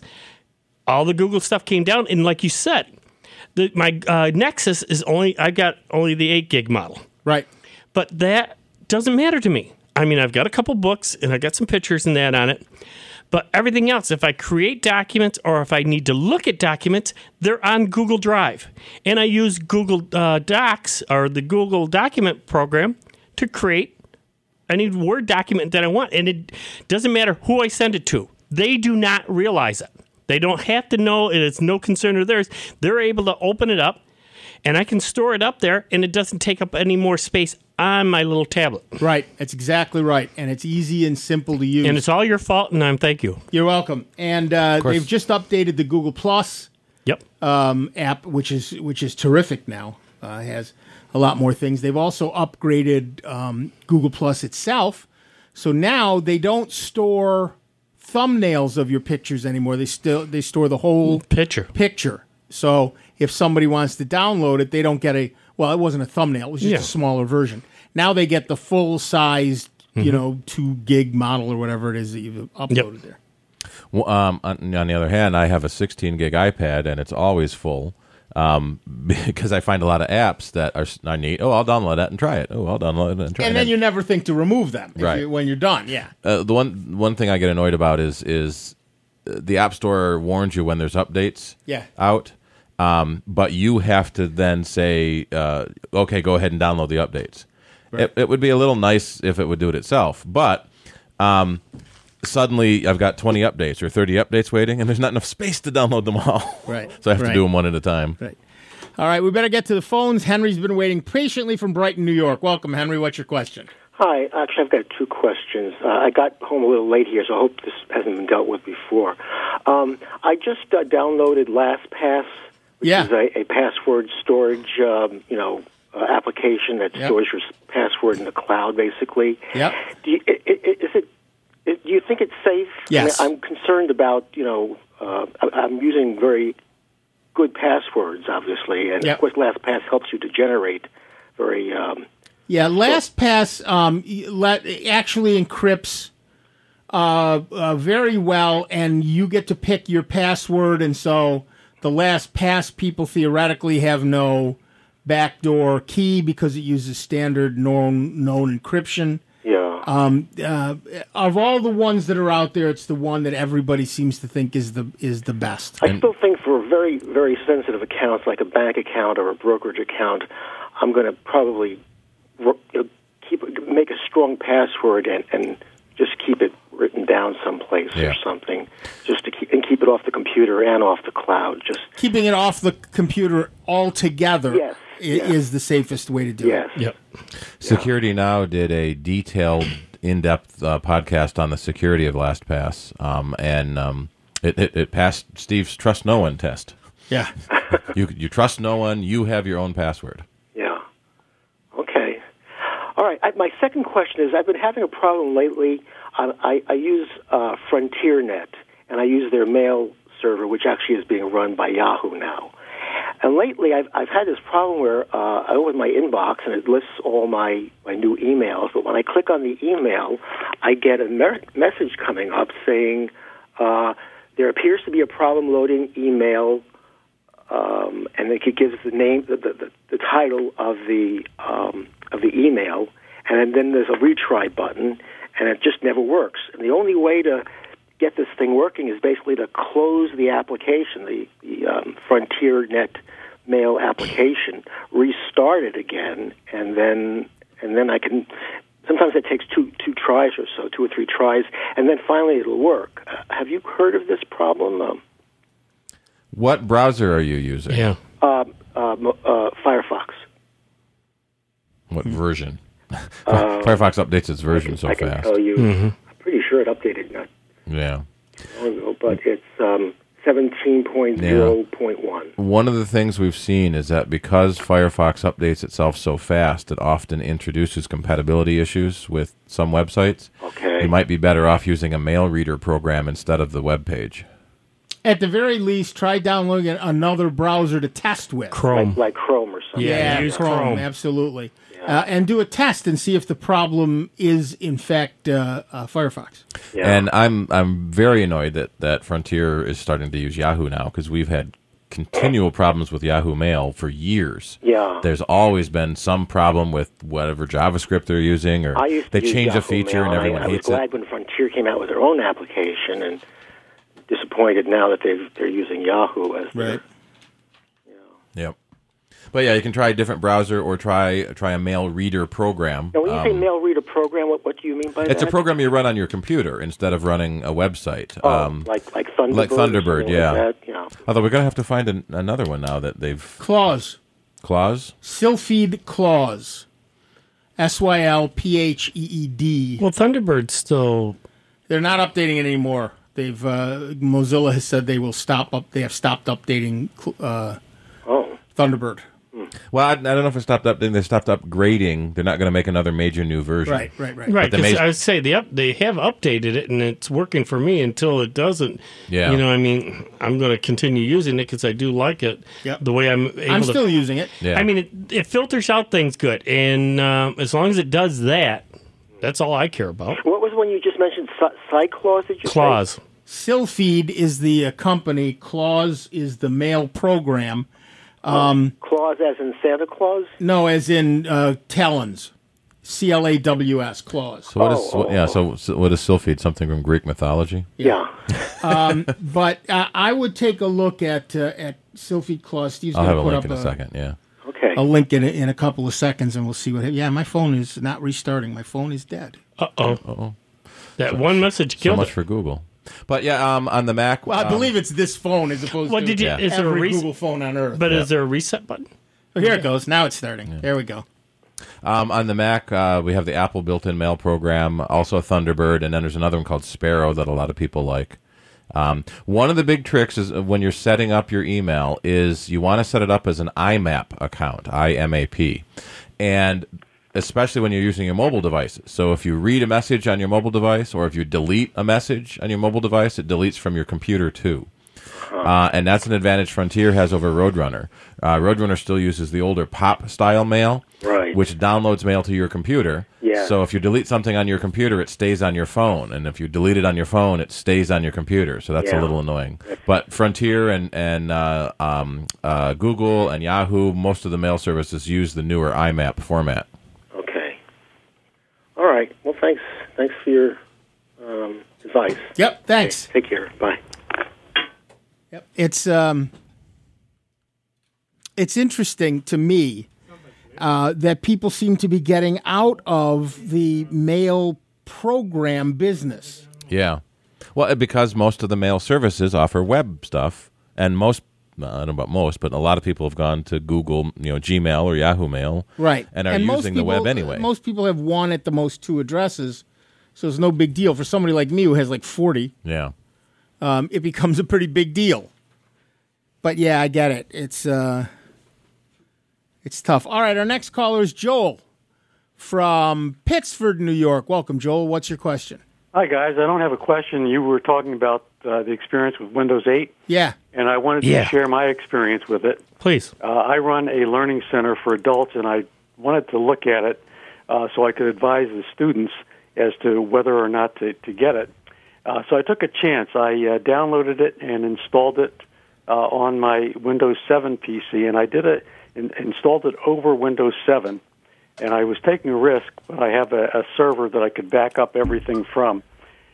All the Google stuff came down, and like you said, the, my uh, Nexus is only, I got only the eight gig model. right. But that doesn't matter to me. I mean, I've got a couple books, and I got some pictures and that on it. But everything else, if I create documents or if I need to look at documents, they're on Google Drive. And I use Google uh, Docs or the Google document program to create any Word document that I want. And it doesn't matter who I send it to. They do not realize it. They don't have to know. It's no concern of theirs. They're able to open it up, and I can store it up there, and it doesn't take up any more space on my little tablet. Right. That's exactly right. And it's easy and simple to use. And it's all your fault, and I'm thank you. You're welcome. And uh, course. they've just updated the Google Plus Yep. um, app, which is which is terrific now. Uh, it has a lot more things. They've also upgraded um, Google Plus itself. So now they don't store thumbnails of your pictures anymore. They still they store the whole Picture. picture. So if somebody wants to download it, they don't get a well, it wasn't a thumbnail. It was just Yeah. a smaller version. Now they get the full sized, you know, two gig model or whatever it is that you've uploaded there. Well, um, on, on the other hand, I have a sixteen gig iPad, and it's always full um, because I find a lot of apps that are I need. Oh, I'll download that and try it. Oh, I'll download it and try it. And then you never think to remove them if Right. you, when you're done. Yeah. Uh, the one one thing I get annoyed about is is uh, the App Store warns you when there's updates Yeah. out, um, but you have to then say, uh, okay, go ahead and download the updates. It, it would be a little nice if it would do it itself, but um, suddenly I've got twenty updates or thirty updates waiting, and there's not enough space to download them all. Right. So I have Right. to do them one at a time. Right. All right, we better get to the phones. Henry's been waiting patiently from Brighton, New York. Welcome, Henry. What's your question? Hi. Actually, I've got two questions. Uh, I got home a little late here, so I hope this hasn't been dealt with before. Um, I just uh, downloaded LastPass, which Yeah. is a, a password storage, um, you know, uh, application that Yep. stores your s- password in the cloud, basically. Yep. Do you, i- i- is it? i- Do you think it's safe? Yes. I mean, I'm concerned about, you know, uh, I- I'm using very good passwords, obviously, and Yep. of course, LastPass helps you to generate very. Um, Yeah, LastPass um, y- let, actually encrypts uh, uh, very well, and you get to pick your password, and so the LastPass people theoretically have no backdoor key because it uses standard known known encryption. yeah. Um, uh, of all the ones that are out there, it's the one that everybody seems to think is the is the best. I still think for very, very sensitive accounts like a bank account or a brokerage account, I'm going to probably you know, keep make a strong password and, and just keep it written down someplace Yeah. or something, just to keep and keep it off the computer and off the cloud. Just Keeping it off the computer altogether Yes, i- yes. is the safest way to do yes, it. Yep. Security Now did a detailed, in-depth uh, podcast on the security of LastPass, um, and um, it, it, it passed Steve's trust no one test. Yeah. You you trust no one. You have your own password. yeah. Okay. All right. I, my second question is: I've been having a problem lately. I, I, I use uh, FrontierNet, and I use their mail server, which actually is being run by Yahoo now. And lately, I've I've had this problem where uh, I open my inbox and it lists all my, my new emails. But when I click on the email, I get a mer- message coming up saying uh, there appears to be a problem loading email, um, and it gives the name, the, the, the title of the um, of the email, and then there's a retry button, and it just never works. And the only way to get this thing working is basically to close the application, the, the um, FrontierNet mail application, restart it again, and then and then I can. Sometimes it takes two two tries or so, two or three tries, and then finally it'll work. Uh, have you heard of this problem? Um, What browser are you using? Yeah. uh, uh, mo- uh, Firefox. What version? Firefox updates its version so I can fast. tell you. Mm-hmm. I'm pretty sure it updated not Yeah. long ago, but it's um, seventeen point zero point one. One of the things we've seen is that because Firefox updates itself so fast, it often introduces compatibility issues with some websites. Okay. You might be better off using a mail reader program instead of the web page. At the very least, try downloading another browser to test with. Chrome. Like, like Chrome or something. Yeah, Yeah, use Chrome, Chrome. absolutely. Uh, and do a test and see if the problem is, in fact, uh, uh, Firefox. Yeah. And I'm I'm very annoyed that, that Frontier is starting to use Yahoo now because we've had continual problems with Yahoo Mail for years. Yeah. There's always been some problem with whatever JavaScript they're using, or I used to they use change a Yahoo feature Mail, and everyone I, hates I was glad it. when Frontier came out with their own application, and disappointed now that they've, they're using Yahoo as their, Right. Yep. But yeah, you can try a different browser or try try a mail reader program. Now, when you say Um, mail reader program, what, what do you mean by that? it's a program you run on your computer instead of running a website. Oh, um, like like Thunderbird. like or Thunderbird, something yeah. Like that, yeah. although we're going to have to find an, another one now that they've... Clause. Clause? Sylpheed Clause. S Y L P H E E D. Well, Thunderbird's still. They're not updating it anymore. They've uh, Mozilla has said they will stop up. They have stopped updating uh, Oh. Thunderbird. Well, I, I don't know if it stopped updating. They stopped upgrading. They're not going to make another major new version. Right, right, right. Right, the 'cause ma- I would say they up, they have updated it and it's working for me until it doesn't. Yeah. You know, I mean, I'm going to continue using it because I do like it. Yep. The way I'm able I'm to. still using it. Yeah. I mean, it, it filters out things good, and um, as long as it does that, that's all I care about. What was the one you just mentioned? Cy- Cyclaws, did you say? Clause. Sylpheed is the uh, company. Clause is the mail program. Um, Claus as in Santa Claus? no, as in uh, Talons. C L A W S. Clause. So what is Oh, what- yeah? oh, So, so what is Sylpheed? Something from Greek mythology? Yeah. But uh, I would take a look at uh, at Sylpheed Clause. Steve's I'll going have to a put link up in a second. Yeah. Okay. a link in a, in a couple of seconds, and we'll see what. Yeah, my phone is not restarting. My phone is dead. Uh oh. That one message So killed much it. for Google. But yeah, um, on the Mac. Well, I um, believe it's this phone as opposed What to did you? Yeah. Is there a every reset? Google phone on Earth. But is there a reset button? Oh, here it goes. Now it's starting. There we go. Um, on the Mac, uh, we have the Apple built-in mail program, also Thunderbird, and then there's another one called Sparrow that a lot of people like. Um, one of the big tricks is when you're setting up your email is you want to set it up as an I MAP account, I M A P, and especially when you're using your mobile devices. So if you read a message on your mobile device, or if you delete a message on your mobile device, it deletes from your computer too. Uh, and that's an advantage Frontier has over Roadrunner. Uh, Roadrunner still uses the older POP-style mail, Right. which downloads mail to your computer. Yeah. So if you delete something on your computer, it stays on your phone, and if you delete it on your phone, it stays on your computer. So that's Yeah. a little annoying. But Frontier and and uh, um, uh, Google and Yahoo, most of the mail services use the newer I MAP format. Okay. All right. Well, thanks. Thanks for your um, advice. Yep. Thanks. Take care. Bye. Yep. It's um, it's interesting to me uh, that people seem to be getting out of the mail program business. Yeah. Well, because most of the mail services offer web stuff, and most, I don't know about most, but a lot of people have gone to Google, you know, Gmail or Yahoo Mail, Right. and are most using the people- web anyway. Most people have one at the most two addresses, so it's no big deal. For somebody like me who has like forty, yeah. um, it becomes a pretty big deal. But yeah, I get it. It's uh, it's tough. All right, our next caller is Joel from Pittsford, New York. Welcome, Joel. What's your question? Hi, guys. I don't have a question. You were talking about uh, the experience with Windows eight, Yeah. and I wanted Yeah. to share my experience with it. Please. Uh, I run a learning center for adults, and I wanted to look at it uh, so I could advise the students as to whether or not to, to get it. Uh, so I took a chance. I uh, downloaded it and installed it uh, on my Windows seven P C, and I did it in, installed it over Windows seven. And I was taking a risk, but I have a, a server that I could back up everything from.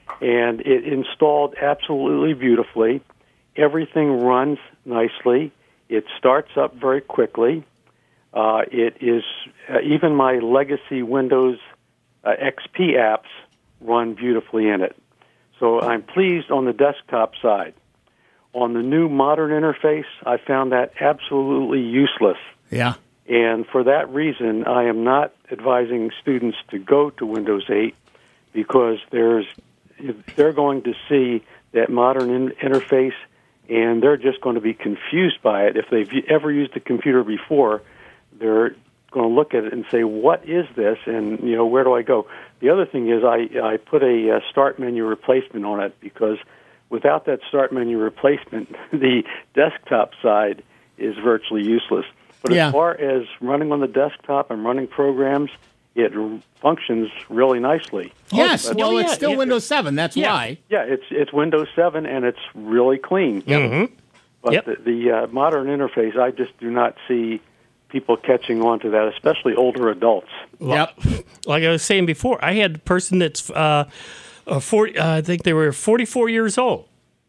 and it installed absolutely beautifully. Everything runs nicely. It starts up very quickly. Uh, it is uh, even my legacy Windows uh, X P apps run beautifully in it. So I'm pleased on the desktop side. On the new modern interface, I found that absolutely useless. Yeah. And for that reason, I am not advising students to go to Windows eight because there's they're going to see that modern in- interface, and they're just going to be confused by it. If they've ever used a computer before, they're going to look at it and say, "What is this?" And you know, where do I go? The other thing is, I I put a uh, start menu replacement on it because without that start menu replacement, the desktop side is virtually useless. But Yeah. as far as running on the desktop and running programs, it r- functions really nicely. Yes, Oh, well, yeah, it's still yeah. Windows seven. That's Yeah. why. Yeah, it's it's Windows seven, and it's really clean. Mm-hmm. But Yep. the, the uh, modern interface, I just do not see people catching on to that, especially older adults. Yep. Like I was saying before, I had a person that's uh, uh, forty. Uh, I think they were forty-four years old,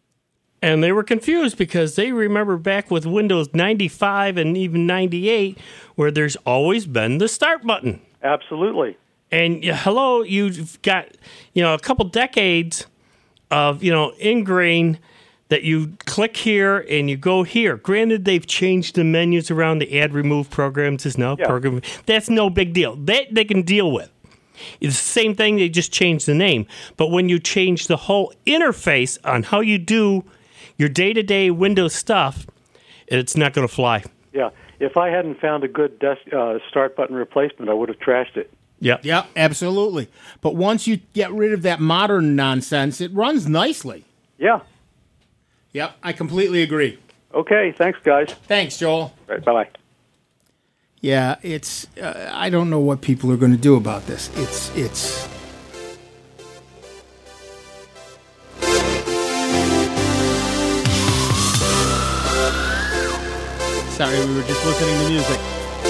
and they were confused because they remember back with Windows ninety-five and even ninety-eight, where there's always been the start button. Absolutely. And uh, hello, you've got you know a couple decades of you know ingrained that you click here and you go here. Granted, they've changed the menus around. The add remove programs is now Yeah. program. That's no big deal. That they can deal with. It's the same thing. They just changed the name. But when you change the whole interface on how you do your day-to-day Windows stuff, it's not going to fly. Yeah. If I hadn't found a good desk, uh, start button replacement, I would have trashed it. Yeah. Yep, absolutely. But once you get rid of that modern nonsense, it runs nicely. Yeah. Yep, I completely agree. Okay. Thanks, guys. Thanks, Joel. Right, bye-bye. Yeah, it's. Uh, I don't know what people are going to do about this. It's. It's. Sorry, we were just listening to music.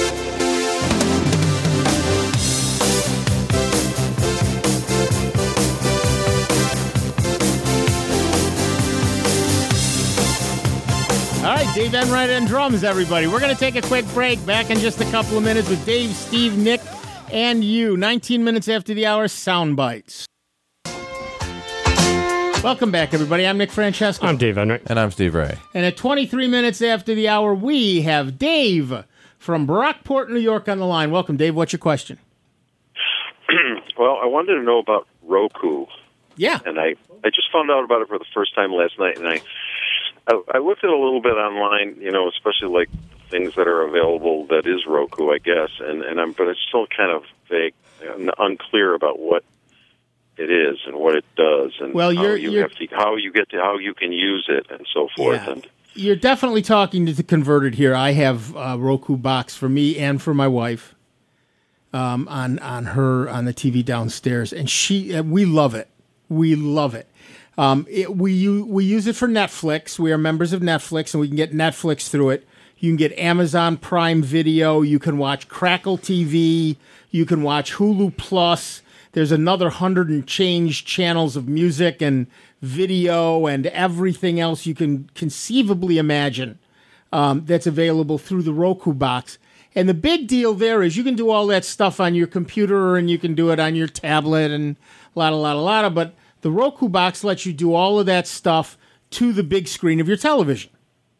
All right, Dave Enright and drums, everybody. We're going to take a quick break. Back in just a couple of minutes with Dave, Steve, Nick, and you. nineteen minutes after the hour, Sound Bites. Welcome back, everybody. I'm Nick Francesco. I'm Dave Enright. And I'm Steve Ray. And at twenty-three minutes after the hour, we have Dave from Brockport, New York on the line. Welcome, Dave. What's your question? Well, I wanted to know about Roku, Yeah. and I, I just found out about it for the first time last night, and I, I I looked at it a little bit online, you know, especially like things that are available that is Roku, I guess, and, and I'm but it's still kind of vague, and unclear about what it is and what it does, and Well, how you're- you you're- have to, how you get to how you can use it, and so forth. Yeah. And You're definitely talking to the converted here. I have a Roku box for me and for my wife um, on on her on the T V downstairs, and she uh, we love it. We love it. Um, it we u- we use it for Netflix. We are members of Netflix, and we can get Netflix through it. You can get Amazon Prime Video. You can watch Crackle T V. You can watch Hulu Plus. There's another hundred and change channels of music and video and everything else you can conceivably imagine um, that's available through the Roku box. And the big deal there is you can do all that stuff on your computer and you can do it on your tablet and la la la la la. But the Roku box lets you do all of that stuff to the big screen of your television.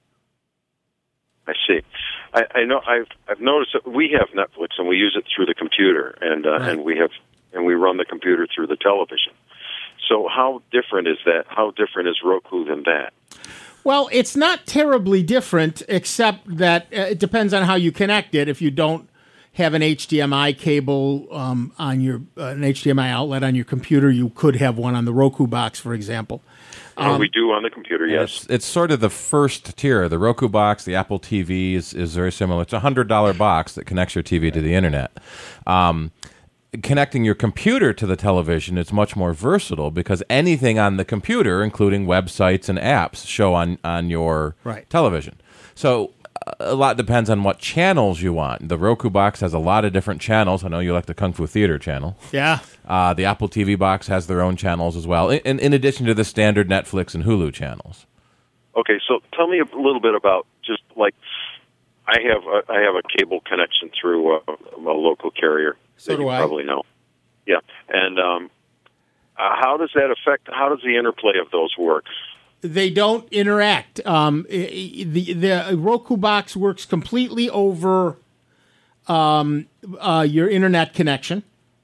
I see. I, I know. I've I've noticed that we have Netflix and we use it through the computer, and uh, Right. and we have and we run the computer through the television. So how different is that? How different is Roku than that? Well, it's not terribly different, except that uh, it depends on how you connect it. If you don't have an H D M I cable um, on your uh, an H D M I outlet on your computer, you could have one on the Roku box, for example. Uh, we do on the computer, yes. It's, it's sort of the first tier. The Roku box, the Apple T V is, is very similar. It's a one hundred dollars box that connects your T V to the internet. Um, connecting your computer to the television is much more versatile because anything on the computer, including websites and apps, show on, on your Right. television. So a lot depends on what channels you want. The Roku box has a lot of different channels. I know you like the Kung Fu Theater channel. Yeah. Uh, the Apple T V box has their own channels as well, in, in addition to the standard Netflix and Hulu channels. Okay, so tell me a little bit about just like I have a, I have a cable connection through a, a local carrier. So that do you I. Probably know. Yeah, and um, uh, how does that affect? How does the interplay of those work? They don't interact. Um, i- the the Roku box works completely over um, uh, your internet connection,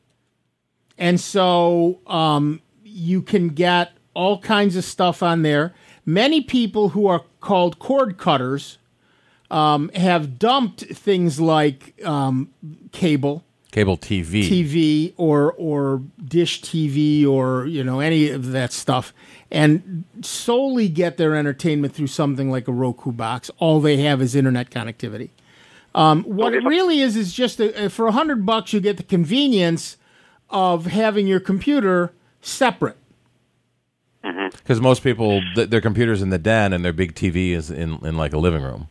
and so um, you can get all kinds of stuff on there. Many people who are called cord cutters um, have dumped things like um, cable. Cable T V. T V or or dish T V or you know any of that stuff, and solely get their entertainment through something like a Roku box. All they have is internet connectivity. Um, what it really is is just a, for a hundred bucks you get the convenience of having your computer separate. Because most people, th- their computer's in the den and their big T V is in, in like a living room.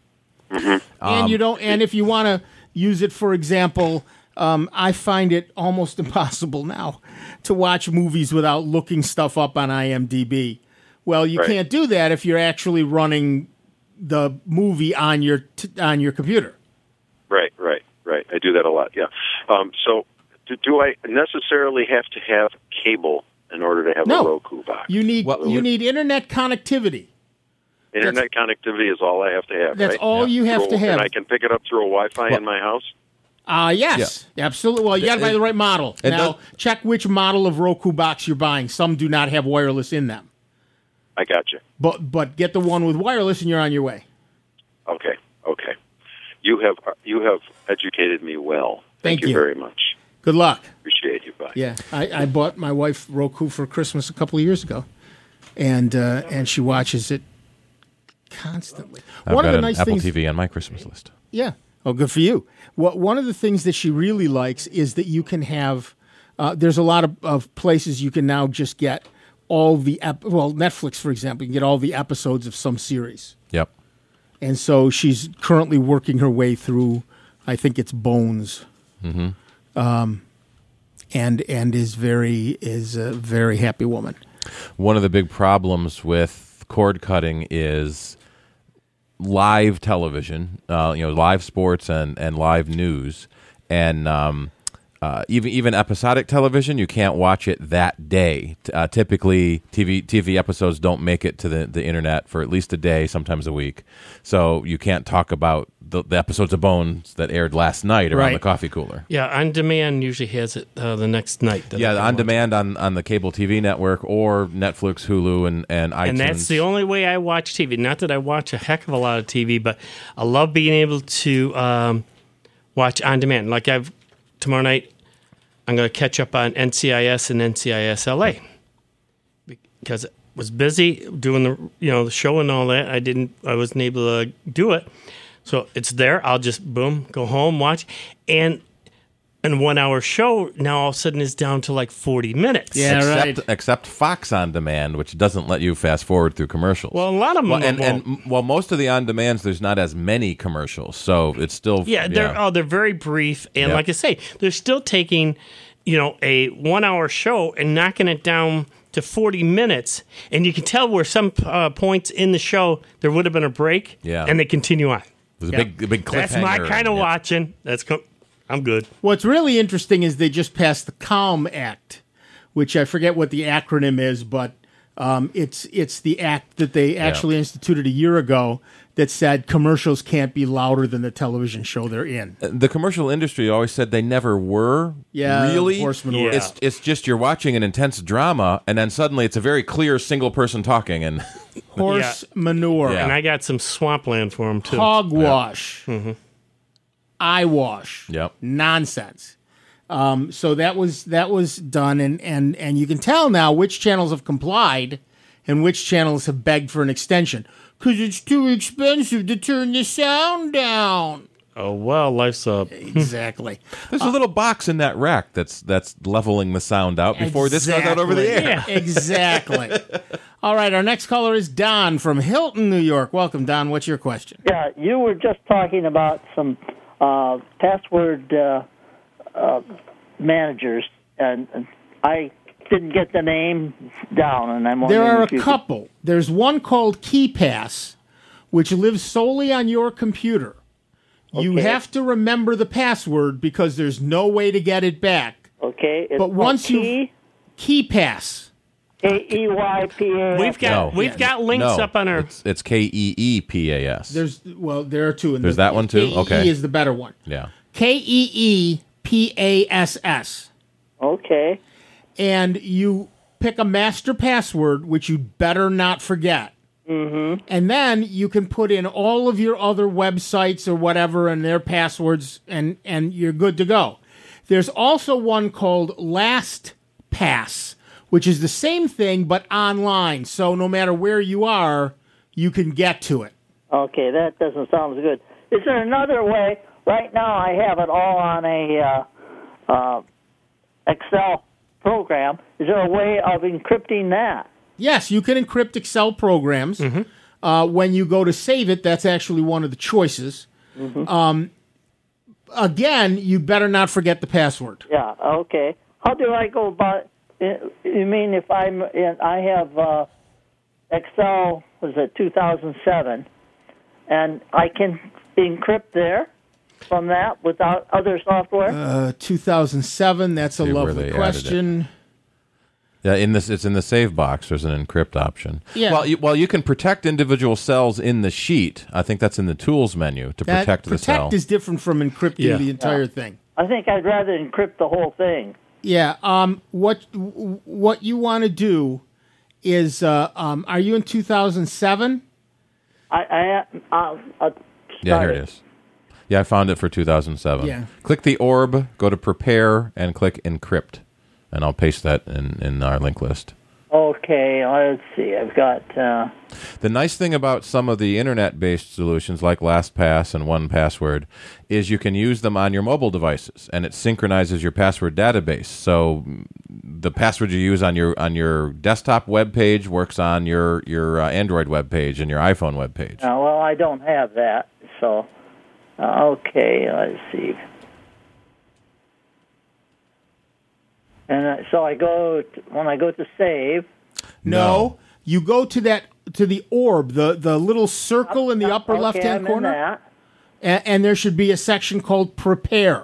and Um, you don't. And if you want to use it, for example, um, I find it almost impossible now to watch movies without looking stuff up on I M D B. Well, you Right. can't do that if you're actually running the movie on your t- on your computer. Right, right, right. I do that a lot. Yeah. Um, so, do, do I necessarily have to have cable in order to have No. a Roku box? You need Well, you you- need internet connectivity. Internet connectivity is all I have to have. That's right? all you have Through- to have. And I can pick it up through a Wi-Fi in my house. Uh, yes, absolutely. Well, you got to buy the right model. and Now, does- check which model of Roku box you're buying. Some do not have wireless in them. I got you. But but get the one with wireless and you're on your way. Okay, okay. You have you have educated me well. Thank Thank, you you. very much. Good luck. Appreciate you. Bye. Yeah, I, I bought my wife Roku for Christmas a couple of years ago, and uh, and she watches it constantly. I've one got of the an nice Apple things, T V on my Christmas list. yeah. Oh, good for you. What one of the things that she really likes is that you can have. Uh, there's a lot of, of places you can now just get all the ep- well Netflix, for example, you can get all the episodes of some series, Yep. and so she's currently working her way through. I think it's Bones. Mm-hmm. Um, and and is very is a very happy woman. One of the big problems with cord cutting is live television, uh, you know, live sports and, and live news, and um, uh, even even episodic television. You can't watch it that day. T- Uh, typically, T V T V episodes don't make it to the, the internet for at least a day, sometimes a week. So you can't talk about the, the episodes of Bones that aired last night around Right. the coffee cooler. Yeah, on demand usually has it uh, the next night. that I Yeah, can on watch. demand on, on the cable T V network or Netflix, Hulu, and, and iTunes. And that's the only way I watch T V. Not that I watch a heck of a lot of T V, but I love being able to um, watch on demand. Like I've tomorrow night, I'm going to catch up on N C I S and N C I S L A because I was busy doing the you know the show and all that. I didn't. I wasn't able to do it. So it's there. I'll just boom go home watch and. And one hour show now all of a sudden is down to like forty minutes. Yeah, except, right. except Fox On Demand, which doesn't let you fast forward through commercials. Well, a lot of them well, and, won't. and well, most of the on demands, there's not as many commercials, so it's still Yeah, they're oh, they're very brief, and Yep. like I say, they're still taking, you know, a one-hour show and knocking it down to forty minutes, and you can tell where some uh, points in the show there would have been a break, Yeah. and they continue on. There's a Yeah. big, a big cliffhanger. That's my kind of yeah. watching. That's co- I'm good. What's really interesting is they just passed the CALM Act, which I forget what the acronym is, but um, it's it's the act that they actually instituted a year ago that said commercials can't be louder than the television show they're in. The commercial industry always said they never were. Yeah, really. horsemen were. It's it's just you're watching an intense drama, and then suddenly it's a very clear single person talking, and Horse manure, Yeah. And I got some swampland for them too. hogwash, eyewash, Yep. nonsense. Um, so that was that was done, and, and and you can tell now which channels have complied and which channels have begged for an extension because it's too expensive to turn the sound down. Oh, well, life's up. Exactly. There's a little box in that rack that's that's leveling the sound out before this goes out over the air. Yeah, exactly. All right, our next caller is Don from Hilton, New York. Welcome, Don. What's your question? Yeah, you were just talking about some uh, password uh, uh, managers, and, and I didn't get the name down, and I'm There wondering are if a you couple. Could... There's one called KeyPass, which lives solely on your computer. You Okay. have to remember the password because there's no way to get it back. Okay, it's But once key, you KeyPass, K E Y P A S. We've got No. we've Yeah. got links No, up on our. it's, it's K E E P A S. there's well, there are two. And There's the, that one too? K E E Okay. is the better one. Yeah. K E E P A S S, Okay, and you pick a master password which you better not forget. Mm-hmm. And then you can put in all of your other websites or whatever and their passwords, and, and you're good to go. There's also one called LastPass, which is the same thing but online. So no matter where you are, you can get to it. okay, that doesn't sound as good. Is there another way? Right now, I have it all on a uh, uh, Excel program. Is there a way of encrypting that? Yes, you can encrypt Excel programs. Uh, when you go to save it, that's actually one of the choices. Um, again, you better not forget the password. Yeah. Okay. How do I go about? You mean if I'm in? I have uh, Excel. Was it two thousand seven? And I can encrypt there from that without other software. Uh, two thousand seven, that's a See where lovely they added question. Yeah, in this, it's in the save box. There's an encrypt option. Yeah. Well, you, well, you can protect individual cells in the sheet. I think that's in the tools menu to That, protect the cell. protect is different from encrypting Yeah. the entire thing. I think I'd rather encrypt the whole thing. Yeah. Um. What What you want to do is, uh, um, are you in two thousand seven? I, I, I'll, I'll Yeah, here start it is. Yeah, I found it for two thousand seven. Yeah. Click the orb, go to prepare, and click encrypt. And I'll paste that in, in our link list. Okay, let's see. I've got. Uh, The nice thing about some of the internet-based solutions like LastPass and one password is you can use them on your mobile devices, and it synchronizes your password database. So mm, the password you use on your on your desktop web page works on your your uh, Android web page and your iPhone web page. uh, well, I don't have that, so uh, okay. Let's see. And uh, so I go to, when I go to save. No. You go to that to the orb, the the little circle in the upper Okay, left hand I'm in corner, that. and, and there should be a section called prepare.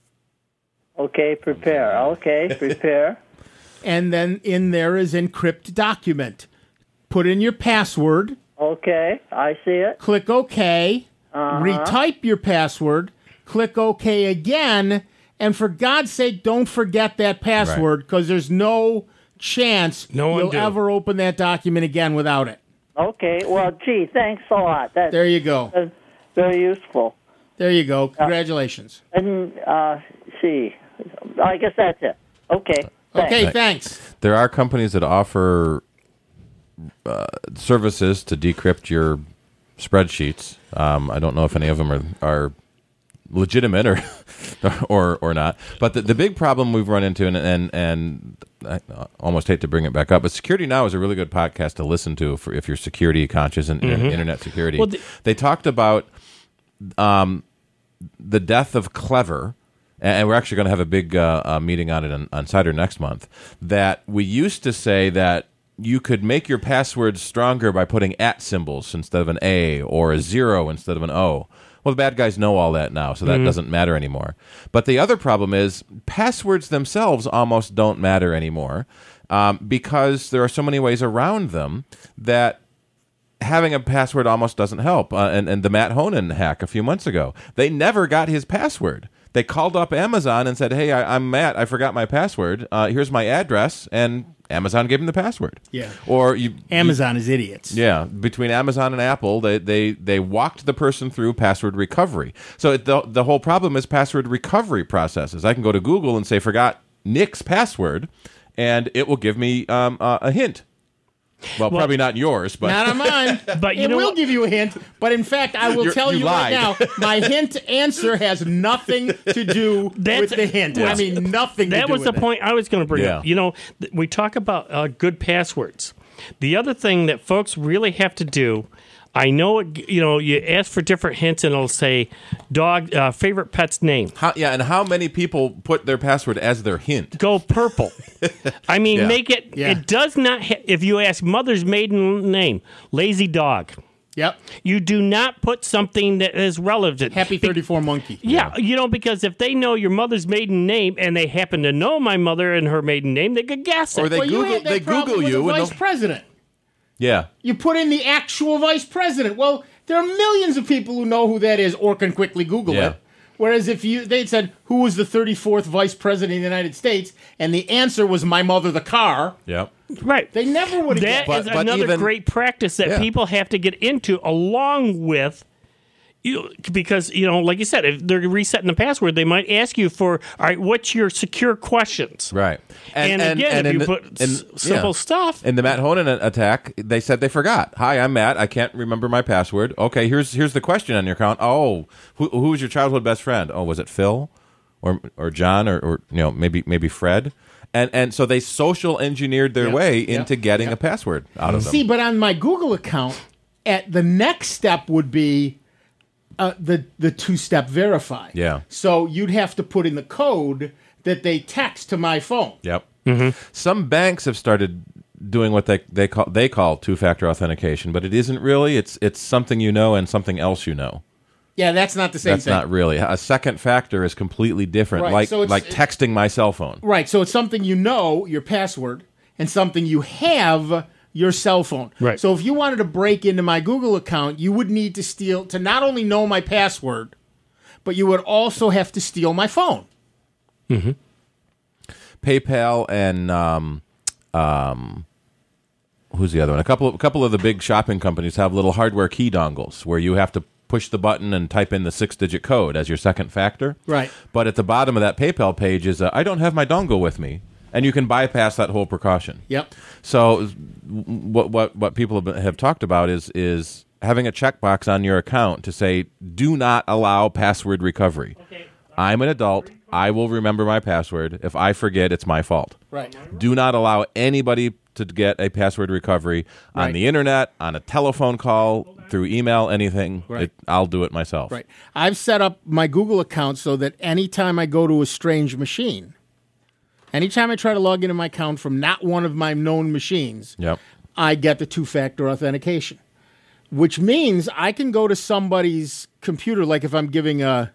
Okay, prepare. Okay, prepare. And then in there is encrypt document. Put in your password, Okay, I see it. click OK, Uh-huh. retype your password, click OK again, and for God's sake, don't forget that password because there's no chance No you'll undo. ever open that document again without it. Okay, well, gee, thanks a lot. That's There you go. uh, very useful. There you go. Congratulations. And uh, see, I guess that's it. Okay. Thanks. Okay, thanks. There are companies that offer uh, services to decrypt your spreadsheets. Um, I don't know if any of them are, are legitimate or or or not. But the, the big problem we've run into, and and, and I almost hate to bring it back up, but Security Now is a really good podcast to listen to for if you're security conscious and Mm-hmm. internet security. Well, the- they talked about um, the death of Clever. And we're actually going to have a big uh, uh, meeting on it on, on Cider next month, that we used to say that you could make your passwords stronger by putting at symbols instead of an A or a zero instead of an O. Well, the bad guys know all that now, so that Mm-hmm. doesn't matter anymore. But the other problem is passwords themselves almost don't matter anymore um, because there are so many ways around them that having a password almost doesn't help. Uh, and, and the Matt Honan hack a few months ago, they never got his password. They called up Amazon and said, hey, I, I'm Matt. I forgot my password. Uh, here's my address. And Amazon gave him the password. Yeah. Or you, Amazon is idiots. yeah, between Amazon and Apple, they they they walked the person through password recovery. So it, the the whole problem is password recovery processes. I can go to Google and say forgot Nick's password, and it will give me um, uh, a hint. Well, Well, probably not yours, but Not on mine. But you it know will what? give you a hint. But in fact, I will You're- tell you you, lied. right now, my hint answer has nothing to do That's- with the hint. I mean, nothing to That do was with the it. point I was going to bring Yeah. up. You know, th- we talk about uh, good passwords. The other thing that folks really have to do, I know, it, you know, you ask for different hints and it'll say dog uh, favorite pet's name. how, yeah. And how many people put their password as their hint? Go purple. I mean, Yeah. make it. Yeah. It does not. Ha- if you ask mother's maiden name, lazy dog. Yep. You do not put something that is relevant. Happy thirty-four monkey. Yeah, you know, because if they know your mother's maiden name and they happen to know my mother and her maiden name, they could guess it. Or they Well, you Google had that they problem Google with you the and vice they'll- president. Yeah. You put in the actual vice president. Well, there are millions of people who know who that is or can quickly Google Yeah. it. Whereas if you they said who was the thirty-fourth vice president of the United States, and the answer was my mother, the car, Yep. right. they never would have. That But- is but another even- great practice that Yeah. people have to get into, along with you, because you know, like you said, if they're resetting the password, they might ask you for, all right, what's your secure questions? Right. And, again, if in you the- put in- s- simple yeah. stuff, In the Matt Honan attack, they said they forgot. Hi, I'm Matt. I can't remember my password. Okay, here's here's the question on your account. Oh, who, who was your childhood best friend? Oh, was it Phil, or or John, or, or you know maybe maybe Fred? And and so they social engineered their Yep. way Yep. into getting Yep. a password out of them. See, but on my Google account, at the next step would be uh, the the two-step verify. Yeah. So you'd have to put in the code that they text to my phone. Yep. Some banks have started doing what they they call they call two factor authentication, but it isn't really. It's it's something you know and something else you know. Yeah, that's not the same That's thing. not really a second factor is completely different. Right, Like so it's- like texting my cell phone. Right. So it's something you know, your password, and something you have, your cell phone. Right. So if you wanted to break into my Google account, you would need to steal to not only know my password, but you would also have to steal my phone. PayPal and um, um, who's the other one? A couple of a couple of the big shopping companies have little hardware key dongles where you have to push the button and type in the six-digit code as your second factor. Right. But at the bottom of that PayPal page is a, I don't have my dongle with me, and you can bypass that whole precaution. Yep. So what what what people have, have talked about is is having a checkbox on your account to say do not allow password recovery. I'm an adult. I will remember my password. If I forget, it's my fault. Right. Do not allow anybody to get a password recovery on Right. the internet, on a telephone call, through email, anything. Right. It, I'll do it myself. Right. I've set up my Google account so that anytime I go to a strange machine, anytime I try to log into my account from not one of my known machines, Yep. I get the two-factor authentication, which means I can go to somebody's computer, like if I'm giving a,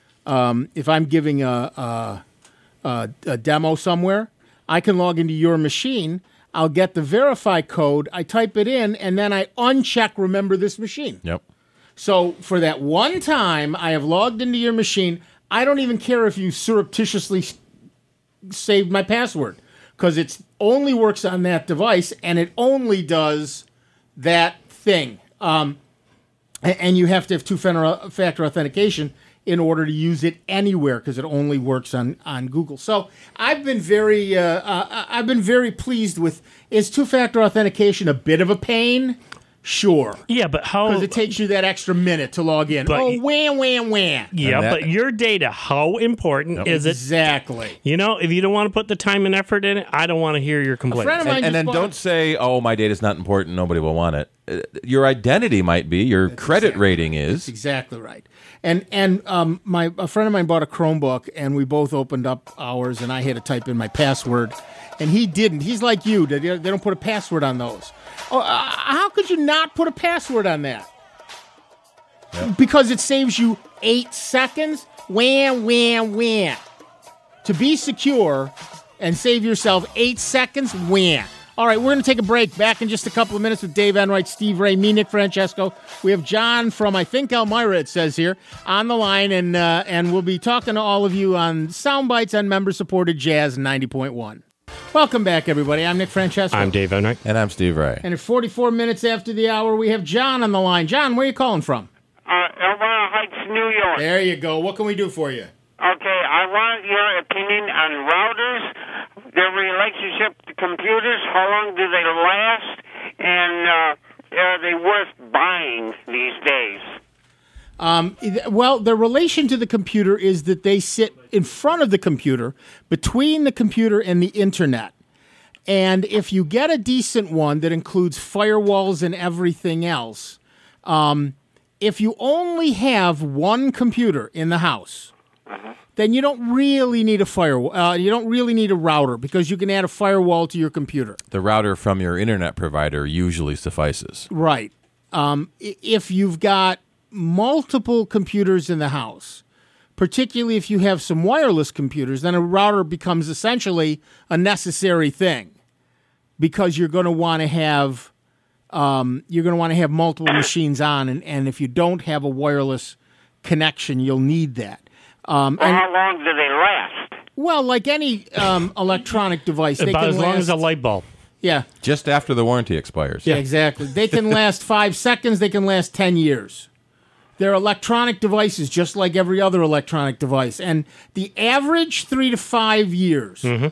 um, if I'm giving a, a, a, a demo somewhere, I can log into your machine. I'll get the verify code. I type it in, and then I uncheck remember this machine. Yep. So for that one time I have logged into your machine, I don't even care if you surreptitiously s- saved my password because it only works on that device and it only does that thing. Um, a- and you have to have two-factor authentication in order to use it anywhere because it only works on, on Google. So I've been very uh, uh, I've been very pleased with. Is two-factor authentication a bit of a pain? Sure. yeah, but how? Because it takes you that extra minute to log in. But- oh, wham, wham, wham. yeah, And that- but your data, how important is it? Exactly. You know, if you don't want to put the time and effort in it, I don't want to hear your complaints. friend of mine And, and just then bought- don't say, "Oh, my data's not important. Nobody will want it." Uh, your identity might be. Your credit exactly- rating That's is. exactly right. And and um, my a friend of mine bought a Chromebook, and we both opened up ours, and I had to type in my password, and he didn't. He's like you; they, they don't put a password on those. Oh, uh, how could you not put a password on that? Because it saves you eight seconds. Wham, wham, wham. To be secure and save yourself eight seconds. Wham. All right, we're going to take a break. Back in just a couple of minutes with Dave Enright, Steve Ray, me, Nick Francesco. We have John from, I think, Elmira, it says here, on the line, and uh, and we'll be talking to all of you on Sound Bites on member-supported Jazz ninety point one. Welcome back, everybody. I'm Nick Francesco. I'm Dave Enright. And I'm Steve Ray. And at forty-four minutes after the hour, we have John on the line. John, where are you calling from? Uh, Elmira Heights, New York. There you go. What can we do for you? Okay, I want your opinion on routers, their relationship to computers, how long do they last, and uh, are they worth buying these days? Um, well, their relation to the computer is that they sit in front of the computer, between the computer and the internet. And if you get a decent one that includes firewalls and everything else, um, if you only have one computer in the house, uh-huh. then you don't really need a firewall. Uh, you don't really need a router because you can add a firewall to your computer. The router from your internet provider usually suffices. Right. Um, if you've got multiple computers in the house, particularly if you have some wireless computers, then a router becomes essentially a necessary thing because you're going to want to have um, you're going to want to have multiple machines on, and, and if you don't have a wireless connection, you'll need that. Um, well, and, how long do they last? Well, like any um, electronic device, they about can as long last, as a light bulb. Yeah, just after the warranty expires. Yeah, exactly. They can last five seconds. They can last ten years. They're electronic devices, just like every other electronic device, and the average three to five years. Mm-hmm.